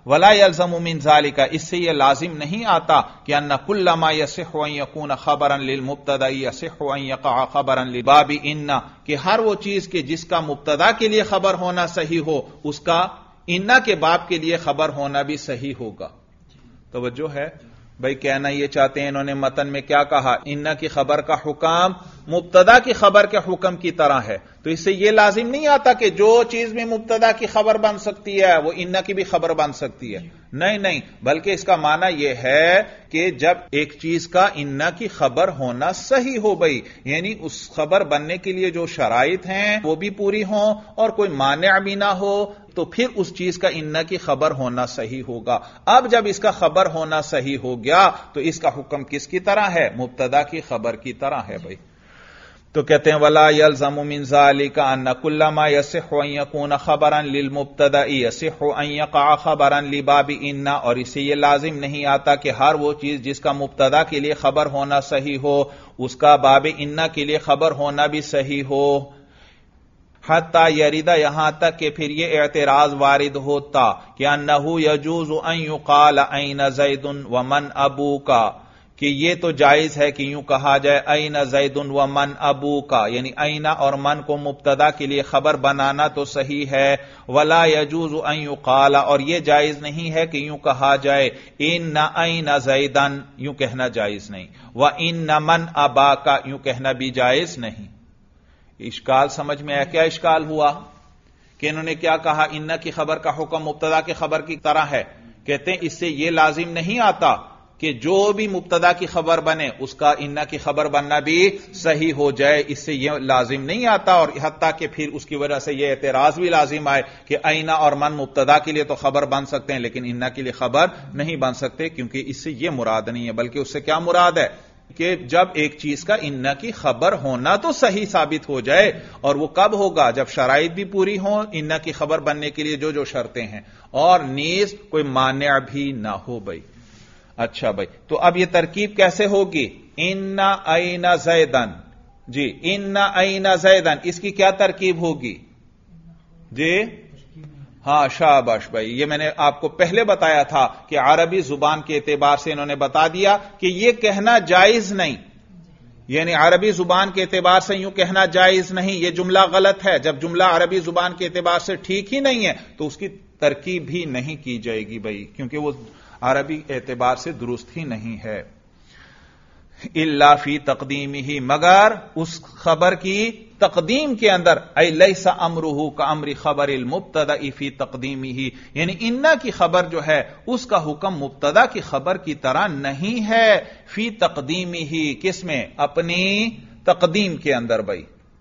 ولا يلزم من ذلك، اس سے یہ لازم نہیں آتا کہ ان كل ما يصح ان يكون خبرا للمبتدا يصح ان يقع خبرا لباب ان، کہ ہر وہ چیز کہ جس کا مبتدا کے لیے خبر ہونا صحیح ہو اس کا انا کے باب کے لیے خبر ہونا بھی صحیح ہوگا. توجہ ہے بھائی؟ کہنا یہ چاہتے ہیں انہوں نے متن میں کیا کہا، انا کی خبر کا حکم مبتدا کی خبر کے حکم کی طرح ہے، تو اس سے یہ لازم نہیں آتا کہ جو چیز میں مبتدا کی خبر بن سکتی ہے وہ انا کی بھی خبر بن سکتی ہے. نہیں، بلکہ اس کا معنی یہ ہے کہ جب ایک چیز کا انا کی خبر ہونا صحیح ہو بھائی، یعنی اس خبر بننے کے لیے جو شرائط ہیں وہ بھی پوری ہوں اور کوئی مانع بھی نہ ہو، تو پھر اس چیز کا انا کی خبر ہونا صحیح ہوگا. اب جب اس کا خبر ہونا صحیح ہو گیا تو اس کا حکم کس کی طرح ہے؟ مبتدا کی خبر کی طرح ہے بھائی. تو کہتے ہیں ولا يلزم من ذلك ان كل ما يصح ان يكون خبرا للمبتدا يصح ان يقع خبرا لباب ان، اور اسے یہ لازم نہیں آتا کہ ہر وہ چیز جس کا مبتدا کے لیے خبر ہونا صحیح ہو اس کا باب ان کے لیے خبر ہونا بھی صحیح ہو. حتی یریدا، یہاں تک کہ پھر یہ اعتراض وارد ہوتا کہ انه يجوز ان يقال اين زید ومن ابوک، کہ یہ تو جائز ہے کہ یوں کہا جائے این زید ومن ابوک، یعنی این اور من کو مبتدا کے لیے خبر بنانا تو صحیح ہے. ولا يجوز ان يقال، اور یہ جائز نہیں ہے کہ یوں کہا جائے ان این زیدن، یوں کہنا جائز نہیں. وان من اباک، یوں کہنا بھی جائز نہیں. اشکال سمجھ میں آیا؟ کیا اشکال ہوا کہ انہوں نے کیا کہا، ان کی خبر کا حکم مبتدا کی خبر کی طرح ہے. کہتے ہیں اس سے یہ لازم نہیں آتا کہ جو بھی مبتدا کی خبر بنے اس کا ان کی خبر بننا بھی صحیح ہو جائے، اس سے یہ لازم نہیں آتا. اور حتیٰ کہ پھر اس کی وجہ سے یہ اعتراض بھی لازم آئے کہ اینا اور من مبتدا کے لیے تو خبر بن سکتے ہیں لیکن ان کے لیے خبر نہیں بن سکتے، کیونکہ اس سے یہ مراد نہیں ہے. بلکہ اس سے کیا مراد ہے کہ جب ایک چیز کا ان کی خبر ہونا تو صحیح ثابت ہو جائے، اور وہ کب ہوگا؟ جب شرائط بھی پوری ہوں ان کی خبر بننے کے لیے جو شرطیں ہیں، اور نیز کوئی مانع بھی نہ ہو بھائی. اچھا بھائی، تو اب یہ ترکیب کیسے ہوگی؟ In an زیدن، G in an زیدن، اس کی کیا ترکیب ہوگی؟ جی ہاں شاباش بھائی، یہ میں نے آپ کو پہلے بتایا تھا کہ عربی زبان کے اعتبار سے انہوں نے بتا دیا کہ یہ کہنا جائز نہیں، یعنی عربی زبان کے اعتبار سے یوں کہنا جائز نہیں، یہ جملہ غلط ہے. جب جملہ عربی زبان کے اعتبار سے ٹھیک ہی نہیں ہے تو اس کی ترکیب بھی نہیں کی جائے گی بھائی، کیونکہ وہ عربی اعتبار سے درست ہی نہیں ہے. الا فی تقدیمہ، مگر اس خبر کی تقدیم کے اندر، ای لیس امرہ کامر خبر المبتدا فی تقدیمہ، یعنی ان کی خبر جو ہے اس کا حکم مبتدا کی خبر کی طرح نہیں ہے. فی تقدیمہ، کس میں؟ اپنی تقدیم کے اندر بھائی.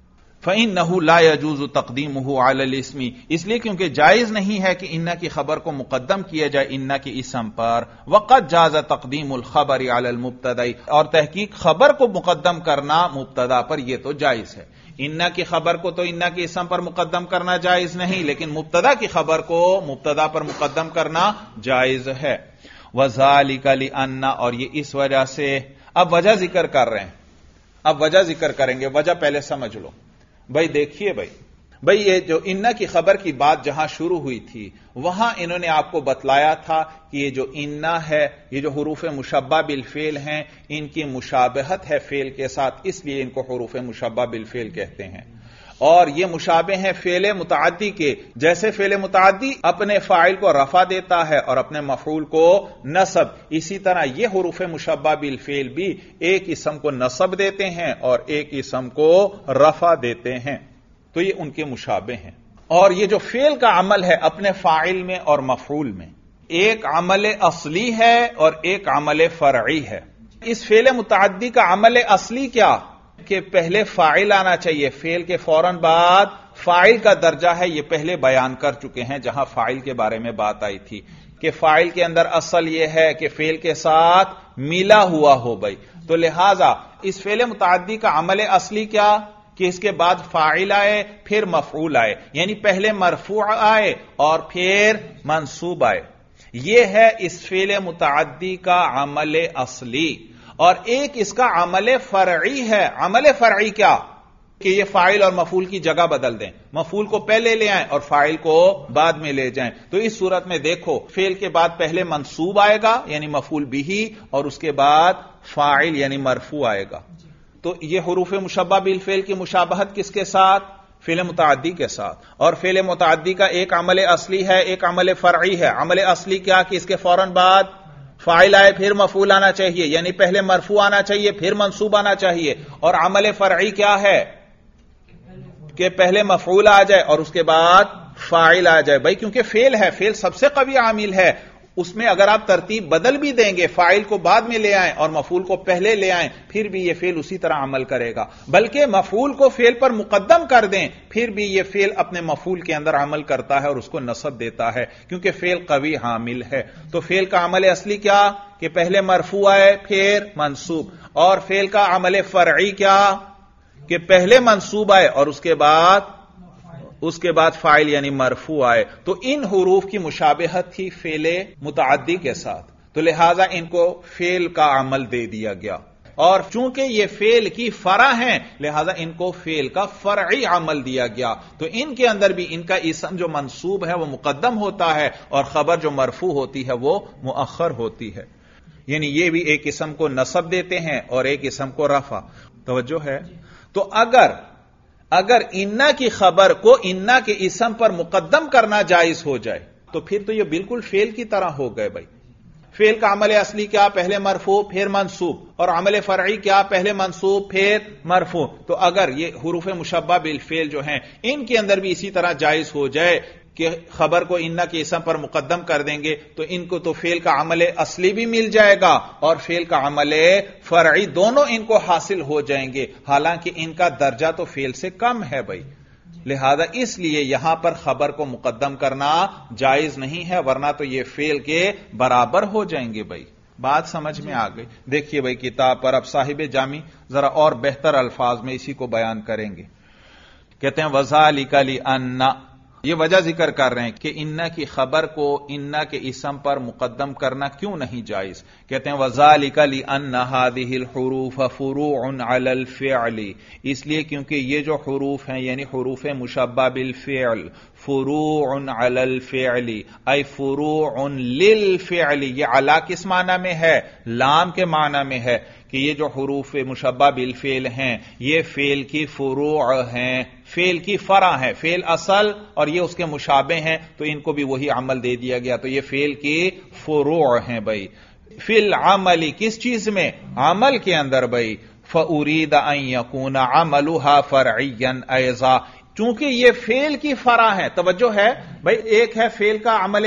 فإنه لا يجوز تقدیمه علی الاسم، اس لیے کیونکہ جائز نہیں ہے کہ ان کی خبر کو مقدم کیا جائے ان کے اسم پر. وقد جاز تقدیم الخبر علی المبتدا، اور تحقیق خبر کو مقدم کرنا مبتدا پر یہ تو جائز ہے. ان کی خبر کو تو ان کے اسم پر مقدم کرنا جائز نہیں، لیکن مبتدا کی خبر کو مبتدا پر مقدم کرنا جائز ہے. وذالک لأن، اور یہ اس وجہ سے، اب وجہ ذکر کر رہے ہیں، اب وجہ ذکر کریں گے. وجہ پہلے سمجھ لو بھائی. دیکھیے بھائی یہ جو ان کی خبر کی بات جہاں شروع ہوئی تھی وہاں انہوں نے آپ کو بتلایا تھا کہ یہ جو ان ہے، یہ جو حروف مشبہ بالفعل ہیں، ان کی مشابہت ہے فعل کے ساتھ، اس لیے ان کو حروف مشبہ بالفعل کہتے ہیں. اور یہ مشابہ ہیں فعل متعدی کے، جیسے فعل متعدی اپنے فاعل کو رفع دیتا ہے اور اپنے مفعول کو نصب، اسی طرح یہ حروف مشبہ بالفعل بھی ایک اسم کو نصب دیتے ہیں اور ایک اسم کو رفع دیتے ہیں، تو یہ ان کے مشابہ ہیں. اور یہ جو فعل کا عمل ہے اپنے فاعل میں اور مفعول میں، ایک عمل اصلی ہے اور ایک عمل فرعی ہے. اس فعل متعدی کا عمل اصلی کیا کہ پہلے فاعل آنا چاہیے، فعل کے فوراً بعد فاعل کا درجہ ہے، یہ پہلے بیان کر چکے ہیں جہاں فاعل کے بارے میں بات آئی تھی کہ فاعل کے اندر اصل یہ ہے کہ فعل کے ساتھ ملا ہوا ہو بھائی. تو لہذا اس فعل متعدی کا عمل اصلی کیا کہ اس کے بعد فاعل آئے پھر مفعول آئے، یعنی پہلے مرفوع آئے اور پھر منصوب آئے. یہ ہے اس فعل متعدی کا عمل اصلی. اور ایک اس کا عمل فرعی ہے. عمل فرعی کیا کہ یہ فاعل اور مفعول کی جگہ بدل دیں، مفعول کو پہلے لے آئیں اور فاعل کو بعد میں لے جائیں، تو اس صورت میں دیکھو فعل کے بعد پہلے منصوب آئے گا یعنی مفعول بھی، اور اس کے بعد فاعل یعنی مرفوع آئے گا۔ تو یہ حروف مشبہ بالفعل کی مشابہت کس کے ساتھ؟ فعل متعدی کے ساتھ۔ اور فعل متعدی کا ایک عمل اصلی ہے، ایک عمل فرعی ہے۔ عمل اصلی کیا کہ اس کے فوراً بعد فاعل آئے پھر مفعول آنا چاہیے، یعنی پہلے مرفوع آنا چاہیے پھر منصوب آنا چاہیے۔ اور عمل فرعی کیا ہے کہ پہلے مفعول آ جائے اور اس کے بعد فاعل آ جائے۔ بھائی کیونکہ فعل ہے، فعل سب سے قوی عامل ہے، اس میں اگر آپ ترتیب بدل بھی دیں گے، فاعل کو بعد میں لے آئیں اور مفعول کو پہلے لے آئیں، پھر بھی یہ فعل اسی طرح عمل کرے گا، بلکہ مفعول کو فعل پر مقدم کر دیں پھر بھی یہ فعل اپنے مفعول کے اندر عمل کرتا ہے اور اس کو نصب دیتا ہے، کیونکہ فعل قوی عامل ہے۔ تو فعل کا عمل اصلی کیا کہ پہلے مرفوع آئے پھر منصوب، اور فعل کا عمل فرعی کیا کہ پہلے منصوب آئے اور اس کے بعد فاعل یعنی مرفوع آئے۔ تو ان حروف کی مشابہت تھی فعل متعدی کے ساتھ، تو لہذا ان کو فعل کا عمل دے دیا گیا، اور چونکہ یہ فعل کی فرع ہیں لہذا ان کو فعل کا فرعی عمل دیا گیا۔ تو ان کے اندر بھی ان کا اسم جو منصوب ہے وہ مقدم ہوتا ہے اور خبر جو مرفوع ہوتی ہے وہ مؤخر ہوتی ہے، یعنی یہ بھی ایک اسم کو نصب دیتے ہیں اور ایک اسم کو رفع۔ توجہ ہے؟ تو اگر انا کی خبر کو انا کے اسم پر مقدم کرنا جائز ہو جائے تو پھر تو یہ بالکل فعل کی طرح ہو گئے۔ بھائی فعل کا عمل اصلی کیا؟ پہلے مرفوع پھر منصوب، اور عمل فرعی کیا؟ پہلے منصوب پھر مرفوع۔ تو اگر یہ حروف مشبہ بالفعل جو ہیں ان کے اندر بھی اسی طرح جائز ہو جائے کہ خبر کو انا کے اسم پر مقدم کر دیں گے تو ان کو تو فعل کا عمل اصلی بھی مل جائے گا اور فعل کا عمل فرعی، دونوں ان کو حاصل ہو جائیں گے، حالانکہ ان کا درجہ تو فعل سے کم ہے۔ بھائی لہذا اس لیے یہاں پر خبر کو مقدم کرنا جائز نہیں ہے، ورنہ تو یہ فعل کے برابر ہو جائیں گے۔ بھائی بات سمجھ میں آ گئی؟ دیکھیے بھائی کتاب پر اب صاحب جامی ذرا اور بہتر الفاظ میں اسی کو بیان کریں گے۔ کہتے ہیں وَذَلِكَ لِأَنَّ، یہ وجہ ذکر کر رہے ہیں کہ انا کی خبر کو انا کے اسم پر مقدم کرنا کیوں نہیں جائز۔ کہتے ہیں وَذَلِكَ لِأَنَّ هَذِهِ الْحُرُوفَ فُرُوعٌ عَلَى الْفِعْلِ، اس لیے کیونکہ یہ جو حروف ہیں یعنی حروف مشبہ بالفعل، فروع علی الفعل ای فروع للفعل، یہ علی کس معنی میں ہے؟ لام کے معنی میں ہے کہ یہ جو حروف مشبہ بالفعل ہیں یہ فعل کی فروع ہیں، فعل کی فرع ہیں، فعل اصل اور یہ اس کے مشابہ ہیں، تو ان کو بھی وہی عمل دے دیا گیا، تو یہ فعل کی فروع ہیں۔ بھائی فی العمل، کس چیز میں؟ عمل کے اندر۔ بھائی فَأُرِيدَ أَن يَكُونَ عَمَلُهَا فَرْعِيًّا أَيْضًا، چونکہ یہ فعل کی فرع ہے۔ توجہ ہے بھائی، ایک ہے فعل کا عمل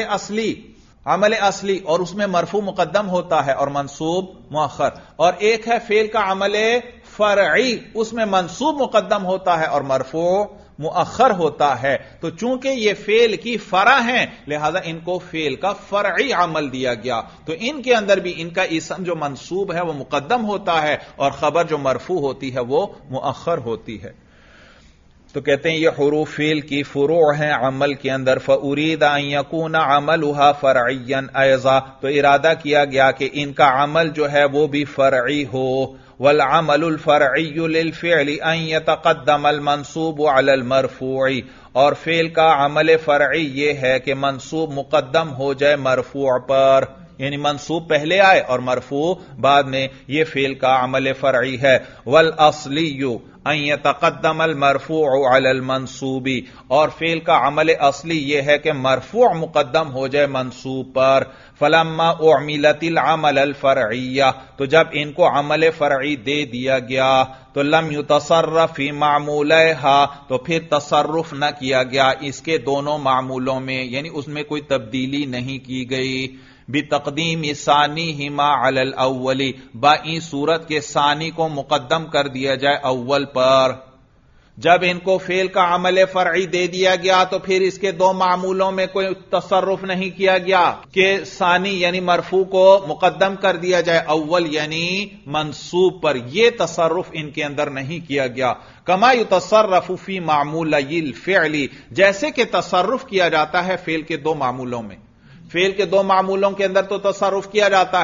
اصلی اور اس میں مرفوع مقدم ہوتا ہے اور منصوب مؤخر، اور ایک ہے فعل کا عمل فرعی، اس میں منصوب مقدم ہوتا ہے اور مرفوع مؤخر ہوتا ہے۔ تو چونکہ یہ فعل کی فرع ہیں لہذا ان کو فعل کا فرعی عمل دیا گیا، تو ان کے اندر بھی ان کا اسم جو منصوب ہے وہ مقدم ہوتا ہے اور خبر جو مرفوع ہوتی ہے وہ مؤخر ہوتی ہے۔ تو کہتے ہیں یہ حروف فعل کی فروع ہیں عمل کے اندر۔ فَأُرِيدَ أَن يَكُونَ عَمَلُهَا فَرْعِيًّا أَيْضًا، تو ارادہ کیا گیا کہ ان کا عمل جو ہے وہ بھی فرعی ہو۔ وَالْعَمَلُ الْفَرْعِيُّ لِلْفِعْلِ أَن يَتَقَدَّمَ الْمَنْصُوبُ عَلَى الْمَرْفُوعِ، اور فعل کا عمل فرعی یہ ہے کہ منصوب مقدم ہو جائے مرفوع پر، یعنی منصوب پہلے آئے اور مرفوع بعد میں، یہ فعل کا عمل فرعی ہے۔ وَالْأَصْلِيُّ أَن يَتَقَدَّمَ الْمَرْفُوعُ عَلَى الْمَنْصُوبِ، اور فعل کا عمل اصلی یہ ہے کہ مرفوع مقدم ہو جائے منصوب پر۔ فَلَمَّا أُعْمِلَتِ الْعَمَلَ الْفَرْعِيَّةَ، تو جب ان کو عمل فرعی دے دیا گیا تو لم يتصرف فی معمولها، تو پھر تصرف نہ کیا گیا اس کے دونوں معمولوں میں، یعنی اس میں کوئی تبدیلی نہیں کی گئی۔ بتقدیم ثانیہما علی الاول، بائی صورت کے ثانی کو مقدم کر دیا جائے اول پر۔ جب ان کو فعل کا عمل فرعی دے دیا گیا تو پھر اس کے دو معمولوں میں کوئی تصرف نہیں کیا گیا کہ ثانی یعنی مرفوع کو مقدم کر دیا جائے اول یعنی منصوب پر، یہ تصرف ان کے اندر نہیں کیا گیا۔ کما یتصرف فی معمولی الفعل، جیسے کہ تصرف کیا جاتا ہے فعل کے دو معمولوں میں، فعل کے دو معمولوں کے اندر تو تصرف کیا جاتا ہے،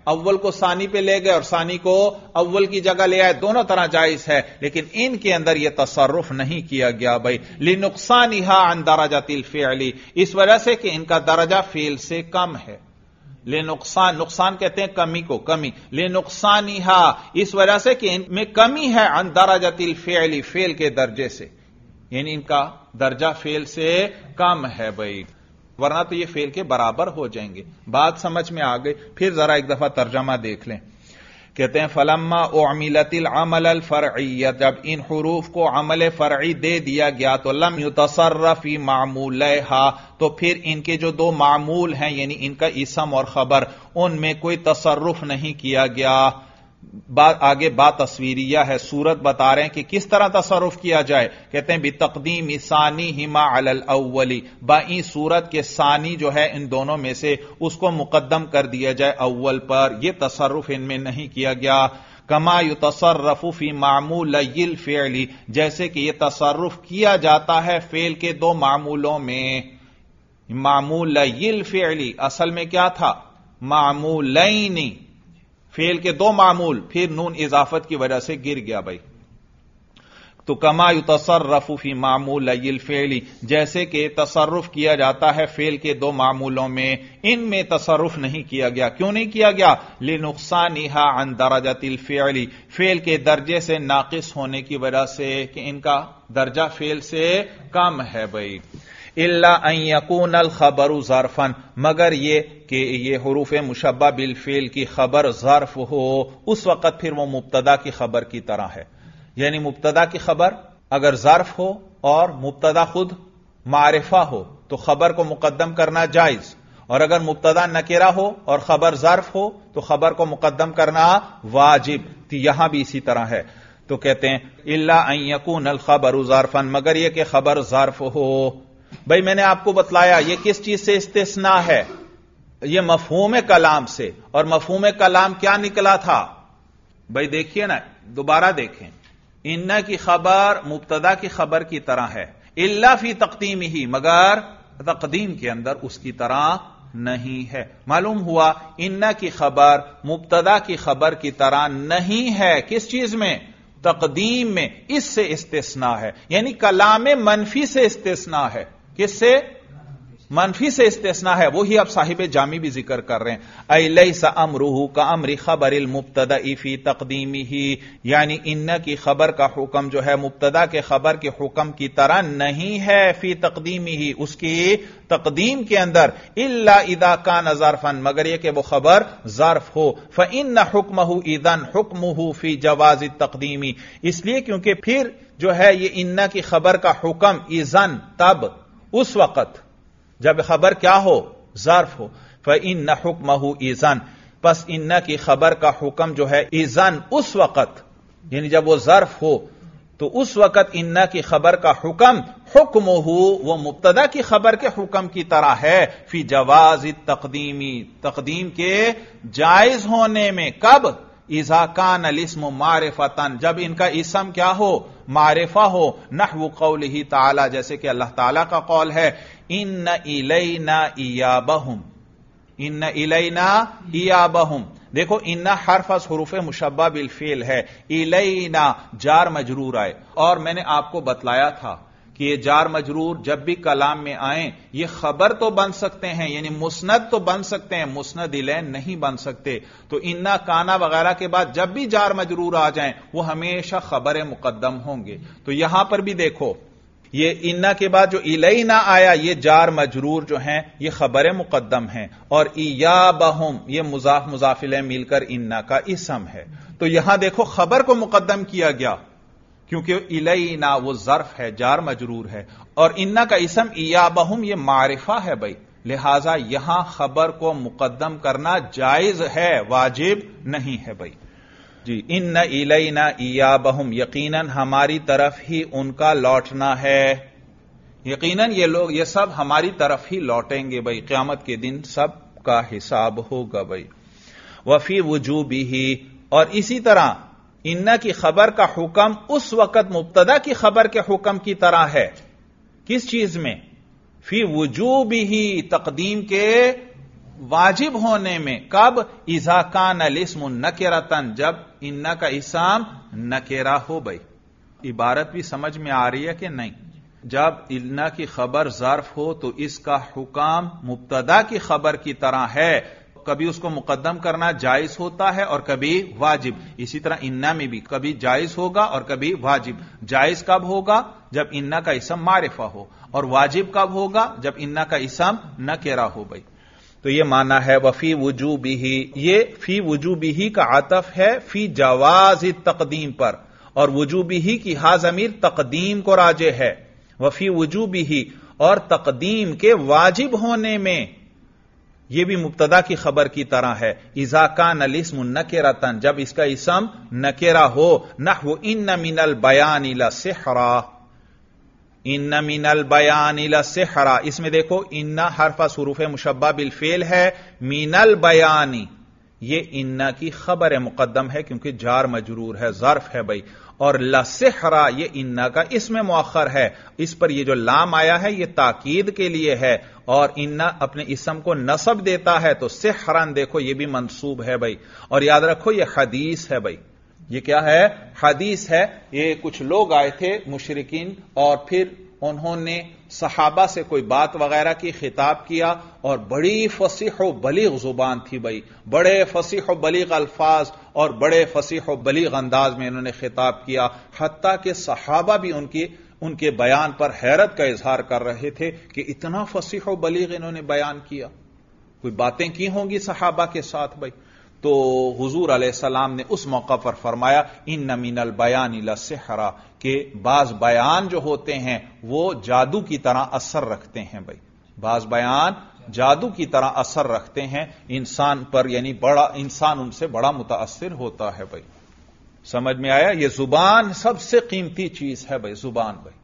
اول کو ثانی پہ لے گئے اور ثانی کو اول کی جگہ لے آئے، دونوں طرح جائز ہے، لیکن ان کے اندر یہ تصرف نہیں کیا گیا بھائی، لنقصانها عن درجۃ الفعل، اس وجہ سے کہ ان کا درجہ فعل سے کم ہے۔ نقصان کہتے ہیں کمی کو، کمی، لنقصانها، اس وجہ سے کہ ان میں کمی ہے، عن درجۃ الفعل، فعل کے درجے سے، یعنی ان کا درجہ فعل سے کم ہے بھائی، ورنہ تو یہ فعل کے برابر ہو جائیں گے۔ بات سمجھ میں آ گئی؟ پھر ذرا ایک دفعہ ترجمہ دیکھ لیں۔ کہتے ہیں فلما اعملت العمل الفرعی، جب ان حروف کو عمل فرعی دے دیا گیا تو لم یتصرف فی معمولہا، تو پھر ان کے جو دو معمول ہیں یعنی ان کا اسم اور خبر، ان میں کوئی تصرف نہیں کیا گیا۔ آگے بات تصویریہ ہے، صورت بتا رہے ہیں کہ کس طرح تصرف کیا جائے۔ کہتے ہیں بتقدیم ثانیہما علی الاول، بائیں صورت کے ثانی جو ہے ان دونوں میں سے اس کو مقدم کر دیا جائے اول پر، یہ تصرف ان میں نہیں کیا گیا۔ کما یتصرف فی معمول الفعل، جیسے کہ یہ تصرف کیا جاتا ہے فعل کے دو معمولوں میں۔ معمول الفعل اصل میں کیا تھا؟ معمولین، فعل کے دو معمول، پھر نون اضافت کی وجہ سے گر گیا بھائی، تو کما یتصرف فی معمول الفعل، جیسے کہ تصرف کیا جاتا ہے فعل کے دو معمولوں میں، ان میں تصرف نہیں کیا گیا۔ کیوں نہیں کیا گیا؟ لنقصانها عن درجۃ الفعل، فعل کے درجے سے ناقص ہونے کی وجہ سے کہ ان کا درجہ فعل سے کم ہے بھائی۔ الا ان یکون الخبر ظرفا، مگر یہ کہ یہ حروف مشبہ بالفعل کی خبر ظرف ہو، اس وقت پھر وہ مبتدا کی خبر کی طرح ہے، یعنی مبتدا کی خبر اگر ظرف ہو اور مبتدا خود معرفہ ہو تو خبر کو مقدم کرنا جائز، اور اگر مبتدا نکرہ ہو اور خبر ظرف ہو تو خبر کو مقدم کرنا واجب، تو یہاں بھی اسی طرح ہے۔ تو کہتے ہیں الا ان یکون الخبر ظرفا، مگر یہ کہ خبر ظرف ہو۔ بھائی میں نے آپ کو بتلایا یہ کس چیز سے استثناء ہے؟ یہ مفہوم کلام سے، اور مفہوم کلام کیا نکلا تھا؟ بھائی دیکھیے نا، دوبارہ دیکھیں، ان کی خبر مبتدا کی خبر کی طرح ہے، الا فی تقدیمہ، مگر تقدیم کے اندر اس کی طرح نہیں ہے۔ معلوم ہوا ان کی خبر مبتدا کی خبر کی طرح نہیں ہے، کس چیز میں؟ تقدیم میں، اس سے استثناء ہے، یعنی کلام منفی سے استثناء ہے۔ کس سے؟ منفی سے استثناء ہے، وہی اب صاحب جامی بھی ذکر کر رہے ہیں۔ ای لیس امرہ کامر خبر المبتدا فی تقدیمہ، یعنی ان کی خبر کا حکم جو ہے مبتدا کے خبر کے حکم کی طرح نہیں ہے، فی تقدیمہ، اس کی تقدیم کے اندر، الا اذا کان ظرفا، مگر یہ کہ وہ خبر ظرف ہو، فان حکمہ اذن حکمہ فی جواز التقدیم، اس لیے کیونکہ پھر جو ہے یہ ان کی خبر کا حکم اذن، تب، اس وقت جب خبر کیا ہو؟ ظرف ہو، فإن حکمہ اذن، پس ان کی خبر کا حکم جو ہے اذن، اس وقت، یعنی جب وہ ظرف ہو تو اس وقت ان کی خبر کا حکم حکمہ، وہ مبتدا کی خبر کے حکم کی طرح ہے، فی جواز التقدیمی، تقدیم کے جائز ہونے میں۔ کب؟ اذا کان الاسم معرفۃ، جب ان کا اسم کیا ہو؟ معرفہ ہو، نحو قولہ تعالی، جیسے کہ اللہ تعالی کا قول ہے، ان الینا ایابہم، ان الینا ایابہم۔ دیکھو ان حرف از حروف مشبہ بالفعل ہے، الینا جار مجرور آئے، اور میں نے آپ کو بتلایا تھا کہ یہ جار مجرور جب بھی کلام میں آئیں یہ خبر تو بن سکتے ہیں، یعنی مسند تو بن سکتے ہیں، مسند الیہ نہیں بن سکتے۔ تو انا، کانا وغیرہ کے بعد جب بھی جار مجرور آ جائیں وہ ہمیشہ خبر مقدم ہوں گے۔ تو یہاں پر بھی دیکھو یہ انا کے بعد جو الینا آیا یہ جار مجرور جو ہیں یہ خبر مقدم ہیں، اور ایابہم یہ مضاف مضاف الیہ مل کر انا کا اسم ہے۔ تو یہاں دیکھو خبر کو مقدم کیا گیا کیونکہ الینا وہ ظرف ہے، جار مجرور ہے، اور انا کا اسم ایابہم یہ معرفہ ہے بھائی، لہذا یہاں خبر کو مقدم کرنا جائز ہے، واجب نہیں ہے بھائی۔ جی، ان الینا ایابہم، یقیناً ہماری طرف ہی ان کا لوٹنا ہے، یقیناً یہ لوگ یہ سب ہماری طرف ہی لوٹیں گے بھائی، قیامت کے دن سب کا حساب ہوگا بھائی۔ وفی وجوبہ، اور اسی طرح ان کی خبر کا حکم اس وقت مبتدا کی خبر کے حکم کی طرح ہے، کس چیز میں؟ فی وجوبہ، تقدیم کے वाजिब होने में कब? इज़ा कान अल इस्मु नकिरतन, जब इन्ना का इस्म नकेरा हो। भाई इबारत भी समझ में आ रही है कि नहीं? जब इन्ना की खबर ज़र्फ हो तो इसका हुक्म मुब्तदा की खबर की तरह है, कभी उसको मुकद्दम करना जायज होता है और कभी वाजिब। इसी तरह इन्ना में भी कभी जायज होगा और कभी वाजिब। जायज कब होगा? जब इन्ना का इस्म मारिफा हो, और वाजिब कब होगा? जब इन्ना का इस्म नकेरा हो। भाई तो ये माना है वफी वुजूबिही, ये फी वुजूबिही का आतफ है फी जवाज तकदीम पर, और वुजूबिही की हा ज़मीर तकदीम को राजे है। वफी वुजूबिही, और तकदीम के वाजिब होने में, यह भी मुब्तदा की खबर की तरह है। इज़ा कान अल इस्मु नकिरतन, जब इसका इस्म नकेरा हो। नहवु इन्न मिनल बयान ला सिहरा, इन्ना मिनल बयान ला सिहरा, इसमें देखो इन्ना हरफा सुरूफ मुशब्बा बिल फेल है, मिनल बयानी ये इन्ना की खबर मुकद्दम है क्योंकि जार मजरूर है, ज़र्फ है भाई। और लसिहरा ये इन्ना का इसमें मुअख्खर है, इस पर ये जो लाम आया है ये ताकीद के लिए है, और इन्ना अपने इसम को नसब देता है, तो सिहरन देखो ये भी मंसूब है भाई। और याद रखो ये हदीस है भाई, ये क्या है? हदीस है। ये कुछ लोग आए थे मुशरिकीन, और फिर उन्होंने सहाबा से कोई बात वगैरह की, खिताब किया, और बड़ी फसीह व बलीग जुबान थी भाई, बड़े फसीह व बलीग अल्फाज और बड़े फसीह व बलीग अंदाज में इन्होंने खिताब किया, हत्ता कि सहाबा भी उनके बयान पर हैरत का इजहार कर रहे थे कि इतना फसीह व बलीग इन्होंने बयान किया, कोई बातें की होंगी सहाबा के साथ भाई। तो हुजूर अलैहिस्सलाम ने उस मौका पर फरमाया इन्न मिनल बयान ला सिहरा, के बाज बयान जो होते हैं वो जादू की तरह असर रखते हैं भाई, बाज बयान जादू की तरह असर रखते हैं इंसान पर, यानी बड़ा इंसान उनसे बड़ा मुतासिर होता है भाई। समझ में आया? ये जुबान सबसे कीमती चीज है भाई, जुबान भाई।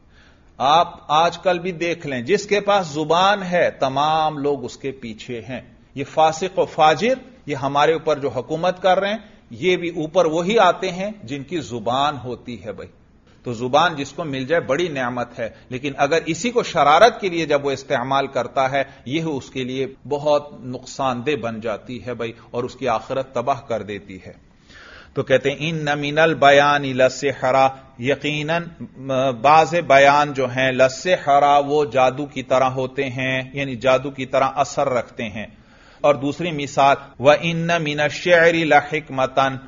आप आजकल भी देख लें, जिसके पास जुबान है तमाम लोग उसके पीछे हैं। ये फासिक व फाजिर, ये हमारे ऊपर जो हुकूमत कर रहे हैं, ये भी ऊपर वही आते हैं जिनकी जुबान होती है भाई। तो जुबान जिसको मिल जाए बड़ी नेमत है, लेकिन अगर इसी को शरारत के लिए जब वो इस्तेमाल करता है, यह उसके लिए बहुत नुकसानदेह बन जाती है भाई, और उसकी आखिरत तबाह कर देती है। तो कहते हैं इन्न मिनल बयान लस्सिहरा, यकीनन बाज़ बयान जो हैं लस्सिहरा वो जादू की तरह होते हैं, यानी जादू की तरह असर रखते हैं। और दूसरी मिसाल व इन्न मिन अश्शिअरि लहिकमतन,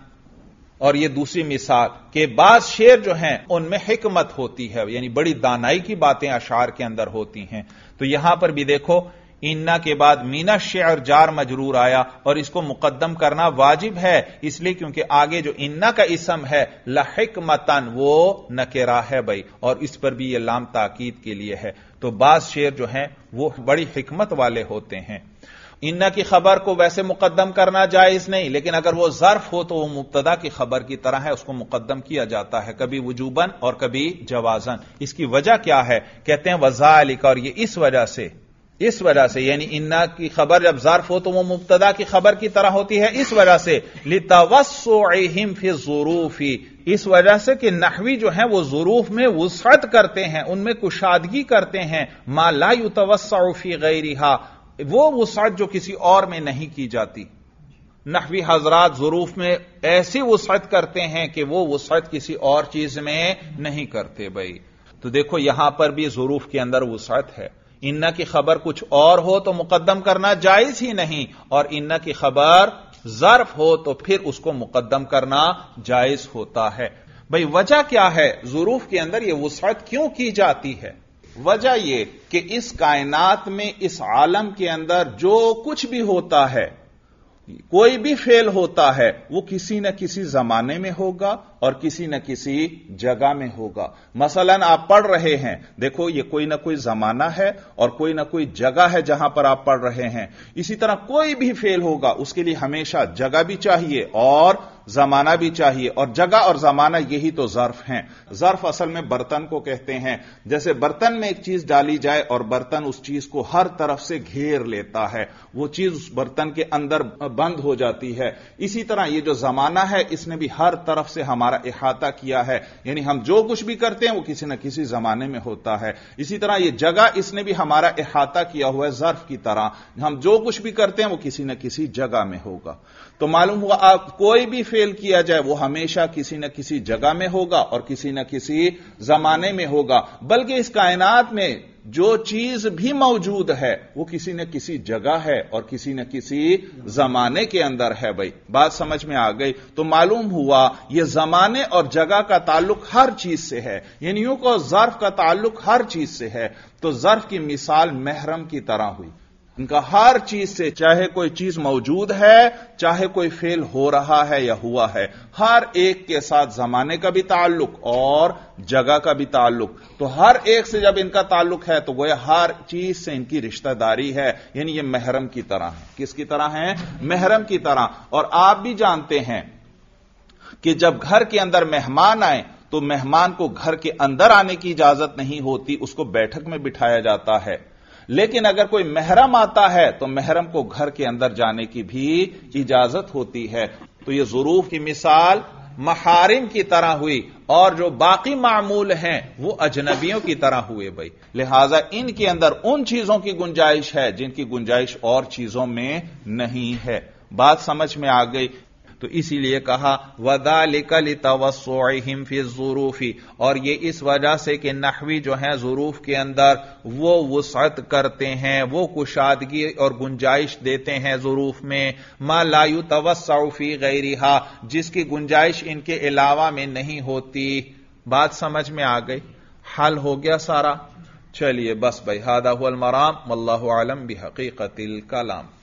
और ये दूसरी मिसाल के बाद शेर जो हैं उनमें हिकमत होती है, यानी बड़ी दानाई की बातें अशार के अंदर होती हैं। तो यहां पर भी देखो इन्ना के बाद मीना शेर जार मजरूर आया, और इसको मुकद्दम करना वाजिब है इसलिए क्योंकि आगे जो इन्ना का इसम है लहिकमतन वो नकेरा है भाई, और इस पर भी ये लाम ताकीद के लिए है। तो बाज शेर जो हैं वो बड़ी हिकमत वाले होते हैं। इन्ना की खबर को वैसे मुकद्दम करना जायज नहीं, लेकिन अगर वो ज़र्फ हो तो वो मुब्तदा की खबर की तरह है, उसको मुकद्दम किया जाता है, कभी वजूबन और कभी जवाजन। इसकी वजह क्या है? कहते हैं वज़ालिक, और ये इस वजह से यानी इन्ना की खबर जब ज़र्फ हो तो वो मुब्तदा की खबर की तरह होती है, इस वजह से लितवस्सुइहिम फी ज़ुरूफी, इस वजह से कि नहवी जो है वो ज़ुरूफ में वुसअत करते हैं, उनमें कुशादगी करते हैं, मा ला युतवस्सउ फी गैरिहा, वो वुसअत जो किसी और में नहीं की जाती। नहवी हजरात ज़ुरूफ में ऐसी वुसअत करते हैं कि वो वुसअत किसी और चीज में नहीं करते भाई। तो देखो यहां पर भी ज़ुरूफ के अंदर वुसअत है। इन्ना की खबर कुछ और हो तो मुकद्दम करना जायज ही नहीं, और इन्ना की खबर ज़र्फ हो तो फिर उसको मुकद्दम करना जायज होता है भाई। वजह क्या है? ज़ुरूफ के अंदर यह वुसअत क्यों की जाती है? वजह यह कि इस कायनात में, इस आलम के अंदर जो कुछ भी होता है, कोई भी फेल होता है, वो किसी न किसी जमाने में होगा और किसी न किसी जगह में होगा। मसलन आप पढ़ रहे हैं, देखो ये कोई न कोई जमाना है और कोई न कोई जगह है जहां पर आप पढ़ रहे हैं। इसी तरह कोई भी फेल होगा, उसके लिए हमेशा जगह भी चाहिए और زمانہ بھی چاہیے، اور جگہ اور زمانہ یہی تو ظرف ہیں۔ ظرف اصل میں برتن کو کہتے ہیں، جیسے برتن میں ایک چیز ڈالی جائے اور برتن اس چیز کو ہر طرف سے گھیر لیتا ہے، وہ چیز اس برتن کے اندر بند ہو جاتی ہے، اسی طرح یہ جو زمانہ ہے اس نے بھی ہر طرف سے ہمارا احاطہ کیا ہے، یعنی ہم جو کچھ بھی کرتے ہیں وہ کسی نہ کسی زمانے میں ہوتا ہے۔ اسی طرح یہ جگہ اس نے بھی ہمارا احاطہ کیا ہوا ہے ظرف کی طرح، ہم جو کچھ بھی کرتے ہیں وہ کسی نہ کسی جگہ میں ہوگا۔ تو معلوم ہوا آپ کوئی بھی فعل کیا جائے وہ ہمیشہ کسی نہ کسی جگہ میں ہوگا اور کسی نہ کسی زمانے میں ہوگا، بلکہ اس کائنات میں جو چیز بھی موجود ہے وہ کسی نہ کسی جگہ ہے اور کسی نہ کسی زمانے کے اندر ہے۔ بھائی بات سمجھ میں آ گئی؟ تو معلوم ہوا یہ زمانے اور جگہ کا تعلق ہر چیز سے ہے، یعنی یوں کہ ظرف کا تعلق ہر چیز سے ہے۔ تو ظرف کی مثال محرم کی طرح ہوئی، ان کا ہر چیز سے، چاہے کوئی چیز موجود ہے چاہے کوئی فعل ہو رہا ہے یا ہوا ہے، ہر ایک کے ساتھ زمانے کا بھی تعلق اور جگہ کا بھی تعلق۔ تو ہر ایک سے جب ان کا تعلق ہے تو گویا ہر چیز سے ان کی رشتہ داری ہے، یعنی یہ محرم کی طرح ہے۔ کس کی طرح ہے؟ محرم کی طرح۔ اور آپ بھی جانتے ہیں کہ جب گھر کے اندر مہمان آئے تو مہمان کو گھر کے اندر آنے کی اجازت نہیں ہوتی، اس کو بیٹھک میں بٹھایا جاتا ہے، لیکن اگر کوئی محرم آتا ہے تو محرم کو گھر کے اندر جانے کی بھی اجازت ہوتی ہے۔ تو یہ ظروف کی مثال محارم کی طرح ہوئی، اور جو باقی معمول ہیں وہ اجنبیوں کی طرح ہوئے۔ بھائی لہذا ان کے اندر ان چیزوں کی گنجائش ہے جن کی گنجائش اور چیزوں میں نہیں ہے۔ بات سمجھ میں آ گئی؟ تو اسی لیے کہا وَذَلِكَ لِتَوَسُّعِهِمْ فِي الظُّرُوفِ، اور یہ اس وجہ سے کہ نحوی جو ہیں ظروف کے اندر وہ وسعت کرتے ہیں، وہ کشادگی اور گنجائش دیتے ہیں ظروف میں، ما لا يتوسع فی غیرہا، جس کی گنجائش ان کے علاوہ میں نہیں ہوتی۔ بات سمجھ میں آ گئی؟ حل ہو گیا سارا؟ چلیے بس بھائی، ھذا ھو المرام واللہ اعلم بحقیقت الکلام۔